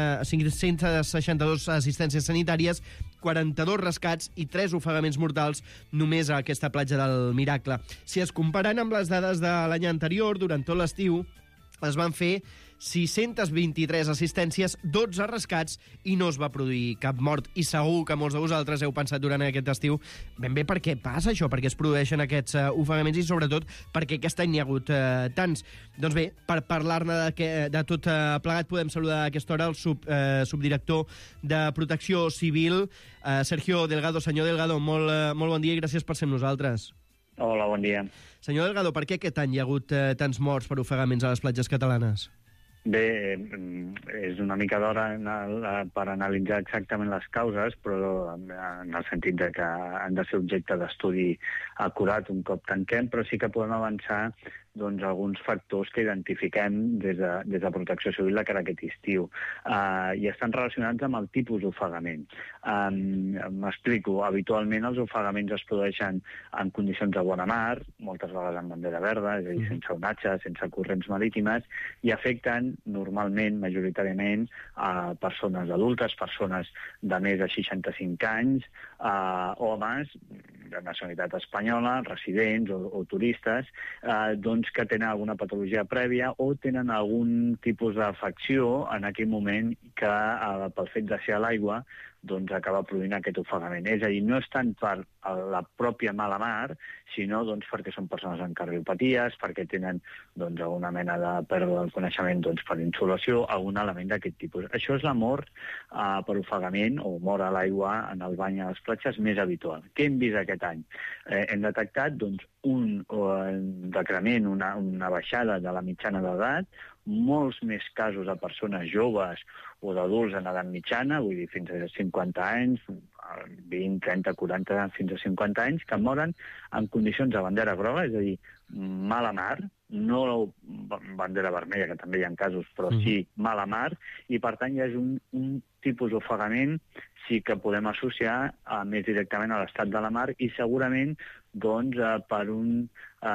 seixanta-dos assistències sanitàries, quaranta-dos rescats i tres ofegaments mortals només a aquesta platja del Miracle. Si es comparen amb les dades de l'any anterior, durant tot l'estiu es van fer sis-centes vint-i-tres assistències, dotze rescats i no es va produir cap mort. I segur que molts de vosaltres heu pensat durant aquest estiu ben bé per què passa això, per què es produeixen aquests uh, ofegaments i sobretot per què aquest any n'hi ha hagut uh, tants. Doncs bé, per parlar-ne de, que, de tot uh, plegat podem saludar a aquesta hora el sub, uh, subdirector de Protecció Civil, uh, Sergio Delgado. Senyor Delgado, molt, uh, molt bon dia i gràcies per ser amb nosaltres. Hola, bon dia. Senyor Delgado, per què aquest any hi ha hagut uh, tants morts per ofegaments a les platges catalanes? Bé, és una mica d'hora per analitzar exactament les causes, però en el sentit de que han de ser objecte d'estudi acurat un cop tanquem, però sí que podem avançar doncs, alguns factors que identifiquem des de, des de Protecció Civil de cara a aquest estiu. Uh, I estan relacionats amb el tipus d'ofegament. Um, M'explico. Habitualment els ofegaments es produeixen en condicions de bona mar, moltes vegades en bandera verda, és a dir, sense onatge, sense corrents marítimes, i afecten normalment, majoritàriament, a persones adultes, persones de més de seixanta-cinc anys, uh, homes de nacionalitat espanyola, residents o, o turistes, eh, doncs que tenen alguna patologia prèvia o tenen algun tipus d'afecció en aquell moment que eh, pel fet de ser a l'aigua doncs acaba produint aquest ofegament. És a dir, no és tant per la pròpia mala mar, sinó doncs, perquè són persones amb cardiopaties, perquè tenen doncs, alguna mena de pèrdua del coneixement doncs, per insolació, algun element d'aquest tipus. Això és la mort eh, per ofegament o mort a l'aigua en el bany a les platges més habitual. Què hem vist aquest any? Eh, hem detectat doncs, un, un decrement, una, una baixada de la mitjana d'edat, molts més casos de persones joves o d'adults en edat mitjana, vull dir, fins a cinquanta anys, vint, trenta, quaranta, fins a cinquanta anys, que moren en condicions de bandera groga, és a dir, mala mar, no bandera vermella, que també hi ha casos, però sí mala mar, i per tant ja és un, un tipus d'ofegament sí que podem associar uh, més directament a l'estat de la mar i segurament doncs, uh, per un,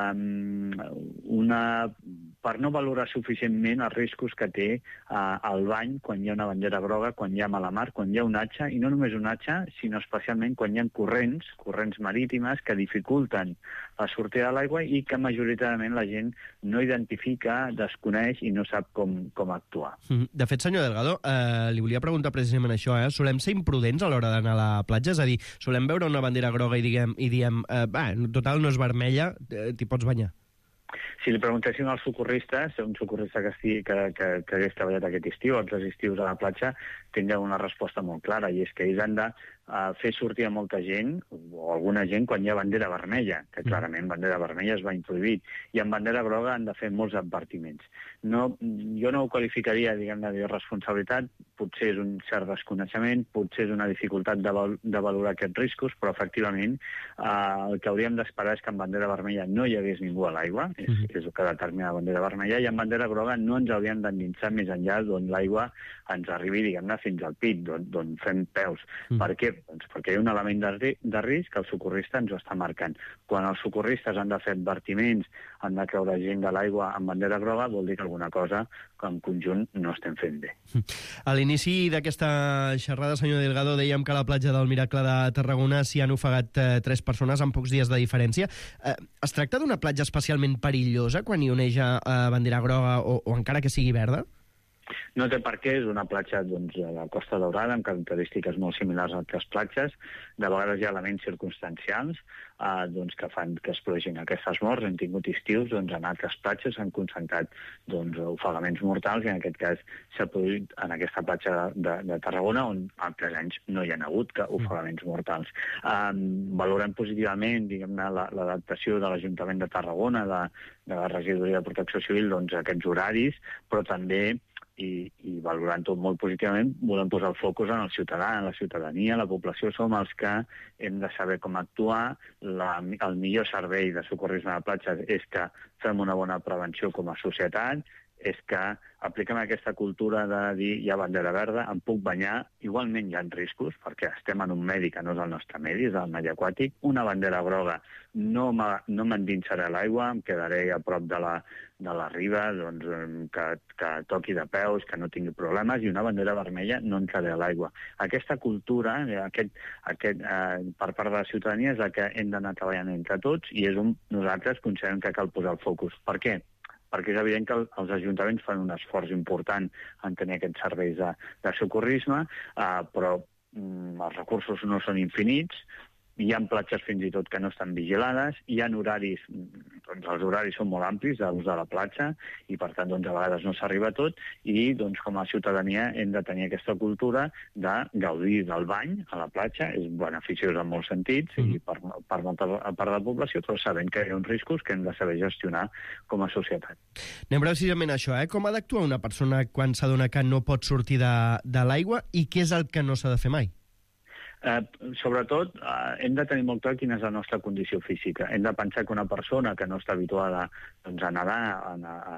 um, una, per no valorar suficientment els riscos que té uh, el bany quan hi ha una bandera groga, quan hi ha mala mar, quan hi ha onatge, i no només onatge, sinó especialment quan hi ha corrents, corrents marítimes que dificulten la sortida de l'aigua i que majoritàriament la gent no identifica, desconeix i no sap com, com actuar. De fet, senyor Delgado, eh, li volia preguntar precisament això, eh? Solem ser imprudents a l'hora d'anar a la platja? És a dir, solem veure una bandera groga i, diguem, i diem, eh, va, total no és vermella, eh, t'hi pots banyar? Si li preguntéssim als socorristes, un socorrista que, estigui, que, que, que hagués treballat aquest estiu, altres estius a la platja, tindria una resposta molt clara, i és que ells han de uh, fer sortir a molta gent, o alguna gent, quan hi ha bandera vermella, que clarament bandera vermella es va introduir, i en bandera groga han de fer molts advertiments. No, jo no ho qualificaria, diguem-ne, d'irresponsabilitat, potser és un cert desconeixement, potser és una dificultat de, val de valorar aquests riscos, però efectivament uh, el que hauríem d'esperar és que en bandera vermella no hi hagués ningú a l'aigua, és, és el que determina la bandera vermella, i en bandera groga no ens hauríem d'endinsar més enllà d'on l'aigua ens arribi, diguem-ne, fins al pit, d'on fem peus. Mm. Per què? Doncs perquè hi ha un element de, de risc que el socorrista ens ho està marcant. Quan els socorristes han de fer advertiments, han de creure gent de l'aigua en bandera groga, vol dir que alguna cosa que en conjunt no estem fent bé. A l'inici d'aquesta xerrada, senyor Delgado, dèiem que a la platja del Miracle de Tarragona s'hi han ofegat eh, tres persones en pocs dies de diferència. Eh, es tracta d'una platja especialment perillosa quan hi oneja eh, bandera groga o, o encara que sigui verda? No té per què, és una platja doncs, de la Costa Daurada, amb característiques molt similars a altres platges. De vegades hi ha elements circumstancials eh, doncs, que fan que es produeixin aquestes morts. Hem tingut estius, doncs, en altres platges s'han concentrat doncs, ofegaments mortals, i en aquest cas s'ha produït en aquesta platja de, de Tarragona, on altres anys no hi ha hagut que ofegaments mortals. Eh, valorem positivament, diguem-ne, l'adaptació de l'Ajuntament de Tarragona, de, de la Regidoria de Protecció Civil, doncs, aquests horaris, però també I, i valorant tot molt positivament, volem posar el focus en el ciutadà, en la ciutadania, la població. Som els que hem de saber com actuar. La, el millor servei de socorrisme de platges és que fem una bona prevenció com a societat, és que apliquem aquesta cultura de dir hi ha bandera verda, em puc banyar, igualment hi ha riscos, perquè estem en un medi que no és el nostre medi, és el medi aquàtic. Una bandera groga, no m'endinsaré a l'aigua, em quedaré a prop de la, de la riba, doncs, que, que toqui de peus, que no tingui problemes, i una bandera vermella no entraré a l'aigua. Aquesta cultura, aquest, aquest, eh, per part de la ciutadania, és la que hem d'anar treballant entre tots, i és on nosaltres considerem que cal posar el focus. Per què? Perquè és evident que els ajuntaments fan un esforç important en tenir aquests serveis de, de socorrisme, eh, però mm, els recursos no són infinits, hi ha platges fins i tot que no estan vigilades, hi ha horaris, doncs els horaris són molt amplis d'ús de la platja, i per tant doncs, a vegades no s'arriba a tot, i doncs, com a ciutadania hem de tenir aquesta cultura de gaudir del bany a la platja, és beneficiós en molts sentits, mm. i per, per molta part de la població, però sabent que hi ha uns riscos que hem de saber gestionar com a societat. Anem precisament a això, eh? Com ha d'actuar una persona quan s'adona que no pot sortir de, de l'aigua, i què és el que no s'ha de fer mai? Eh, sobretot, eh, hem de tenir molt clar quina és la nostra condició física. Hem de pensar que una persona que no està habituada doncs, a nedar, a, a,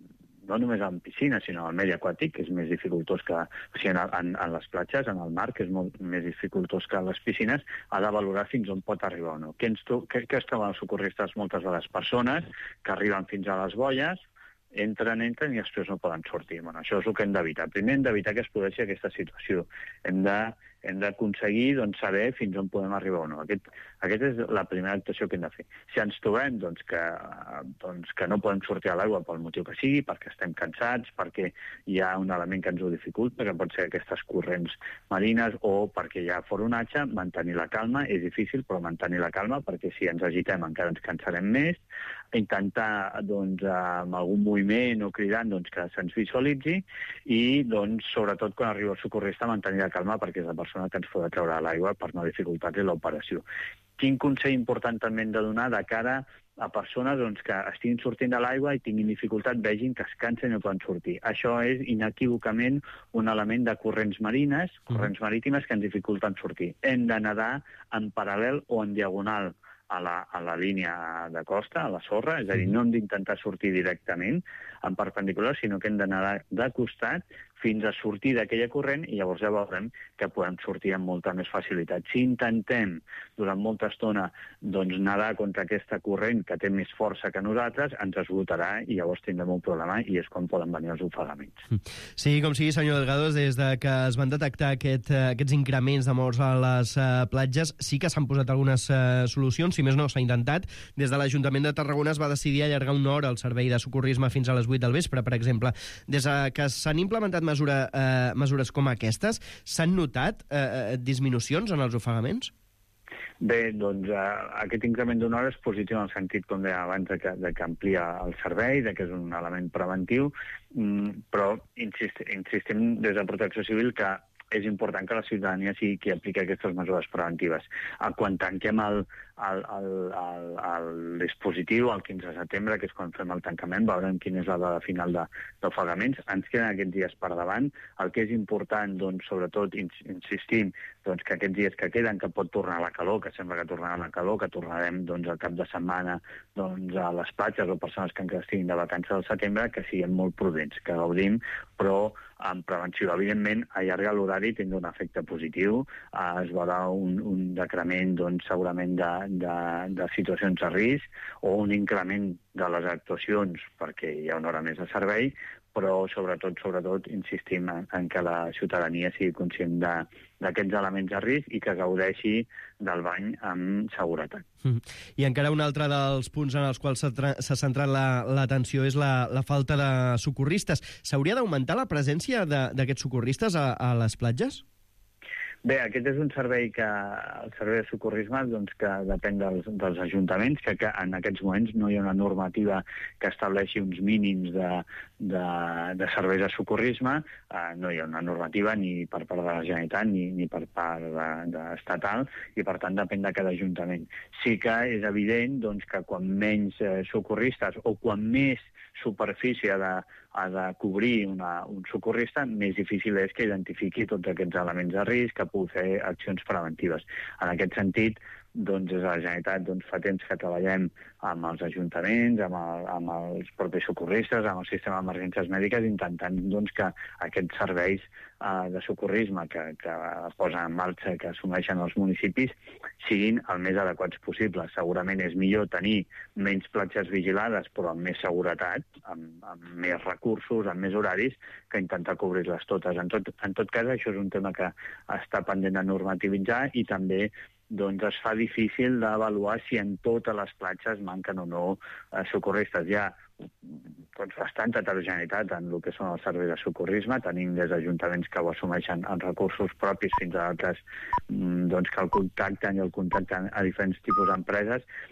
no només en piscina, sinó al medi aquàtic, que és més dificultós que... O sigui, en, en, en les platges, en el mar, que és molt més dificultós que les piscines, ha de valorar fins on pot arribar o no. Què, ens, què, què es troben els socorristes moltes de les persones que arriben fins a les boies, entren, entren i després no poden sortir. Bueno, això és el que hem d'evitar. Primer hem d'evitar que es produeixi aquesta situació. Hem de hem d'aconseguir doncs, saber fins on podem arribar o no. Aquest, aquesta és la primera actuació que hem de fer. Si ens trobem doncs, que, doncs, que no podem sortir a l'aigua pel motiu que sigui, perquè estem cansats, perquè hi ha un element que ens ho dificulta, que pot ser aquestes corrents marines, o perquè hi ha foronatge, mantenir la calma és difícil, però mantenir la calma, perquè si ens agitem encara ens cansarem més, intentar doncs, amb algun moviment o cridant doncs, que se'ns visualitzi, i doncs, sobretot quan arriba el socorrista mantenir la calma, perquè és la persona que ens podrà treure a l'aigua per no dificultar-li l'operació. Quin consell important també hem de donar de cara a persones doncs, que estiguin sortint de l'aigua i tinguin dificultat, vegin que es cansen i no poden sortir. Això és inequívocament un element de corrents marines, corrents marítimes que ens dificulten sortir. Hem de nedar en paral·lel o en diagonal a la, a la línia de costa, a la sorra, és a dir, no hem d'intentar sortir directament en perpendicular, sinó que hem de nedar de costat fins a sortir d'aquella corrent, i llavors ja veurem que podem sortir amb molta més facilitat. Si intentem durant molta estona doncs, nedar contra aquesta corrent que té més força que nosaltres, ens esgotarà i llavors tindrem un problema, i és quan poden venir els ofegaments. Sí, com sigui, senyor Delgado, des de que es van detectar aquest, aquests increments de morts a les uh, platges, sí que s'han posat algunes uh, solucions, si més no s'ha intentat. Des de l'Ajuntament de Tarragona es va decidir allargar una hora el servei de socorrisme fins a les vuit del vespre, per exemple. Des de que s'han implementat mesura, eh, mesures com aquestes, s'han notat eh, disminucions en els ofegaments? Bé, doncs eh, aquest increment d'una hora és positiu en el sentit, com deia abans, de que, de que amplia el servei, de que és un element preventiu, mm, però insist, insistim des de Protecció Civil que és important que la ciutadania sigui qui apliqui aquestes mesures preventives. Quan tanquem el, el, el, el, el dispositiu el quinze de setembre, que és quan fem el tancament, veurem quina és la dada final de, d'ofegaments. Ens queden aquests dies per davant. El que és important, doncs, sobretot, ins, insistim, doncs, que aquests dies que queden, que pot tornar la calor, que sembla que tornarà la calor, que tornarem doncs, al cap de setmana doncs, a les platges o persones que encara estiguin de vacances al setembre, que siguem molt prudents, que gaudim, però amb prevenció. Evidentment, allargar l'horari tindrà un efecte positiu, eh, es veurà un, un decrement doncs, segurament de, de, de situacions de risc o un increment de les actuacions perquè hi ha una hora més de servei, però sobretot, sobretot insistim en, en que la ciutadania sigui conscient de, d'aquests elements de risc i que gaudeixi del bany amb seguretat. Mm. I encara un altre dels punts en els quals s'ha centrat l'atenció la, és la, la falta de socorristes. S'hauria d'augmentar la presència d'aquests socorristes a, a les platges? Bé, aquest és un servei que el servei de socorrisme doncs, que depèn dels, dels ajuntaments, que, que en aquests moments no hi ha una normativa que estableixi uns mínims de, de, de serveis de socorrisme, eh, no hi ha una normativa ni per part de la Generalitat ni, ni per part de, de estatal, i per tant depèn de cada ajuntament. Sí que és evident doncs, que quan menys eh, socorristes o quan més superfície ha de, ha de cobrir una, un socorrista, més difícil és que identifiqui tots aquests elements de risc, que pugui fer accions preventives. En aquest sentit, doncs, des de la Generalitat doncs, fa temps que treballem amb els ajuntaments, amb, el, amb els propis socorristes, amb el sistema d'emergències mèdiques, intentant doncs, que aquests serveis eh, de socorrisme que, que posen en marxa, que assumeixen els municipis, siguin el més adequats possible. Segurament és millor tenir menys platges vigilades, però amb més seguretat, amb, amb més recursos, amb més horaris, que intentar cobrir-les totes. En tot, en tot cas, això és un tema que està pendent de normativitzar i també doncs es fa difícil d'avaluar si en totes les platges manquen o no eh, socorristes. Hi ha doncs, bastanta heterogeneïtat en el que són els serveis de socorrisme. Tenim des d'ajuntaments que ho assumeixen en recursos propis fins a altres doncs, que el contacten i el contacten a diferents tipus d'empreses.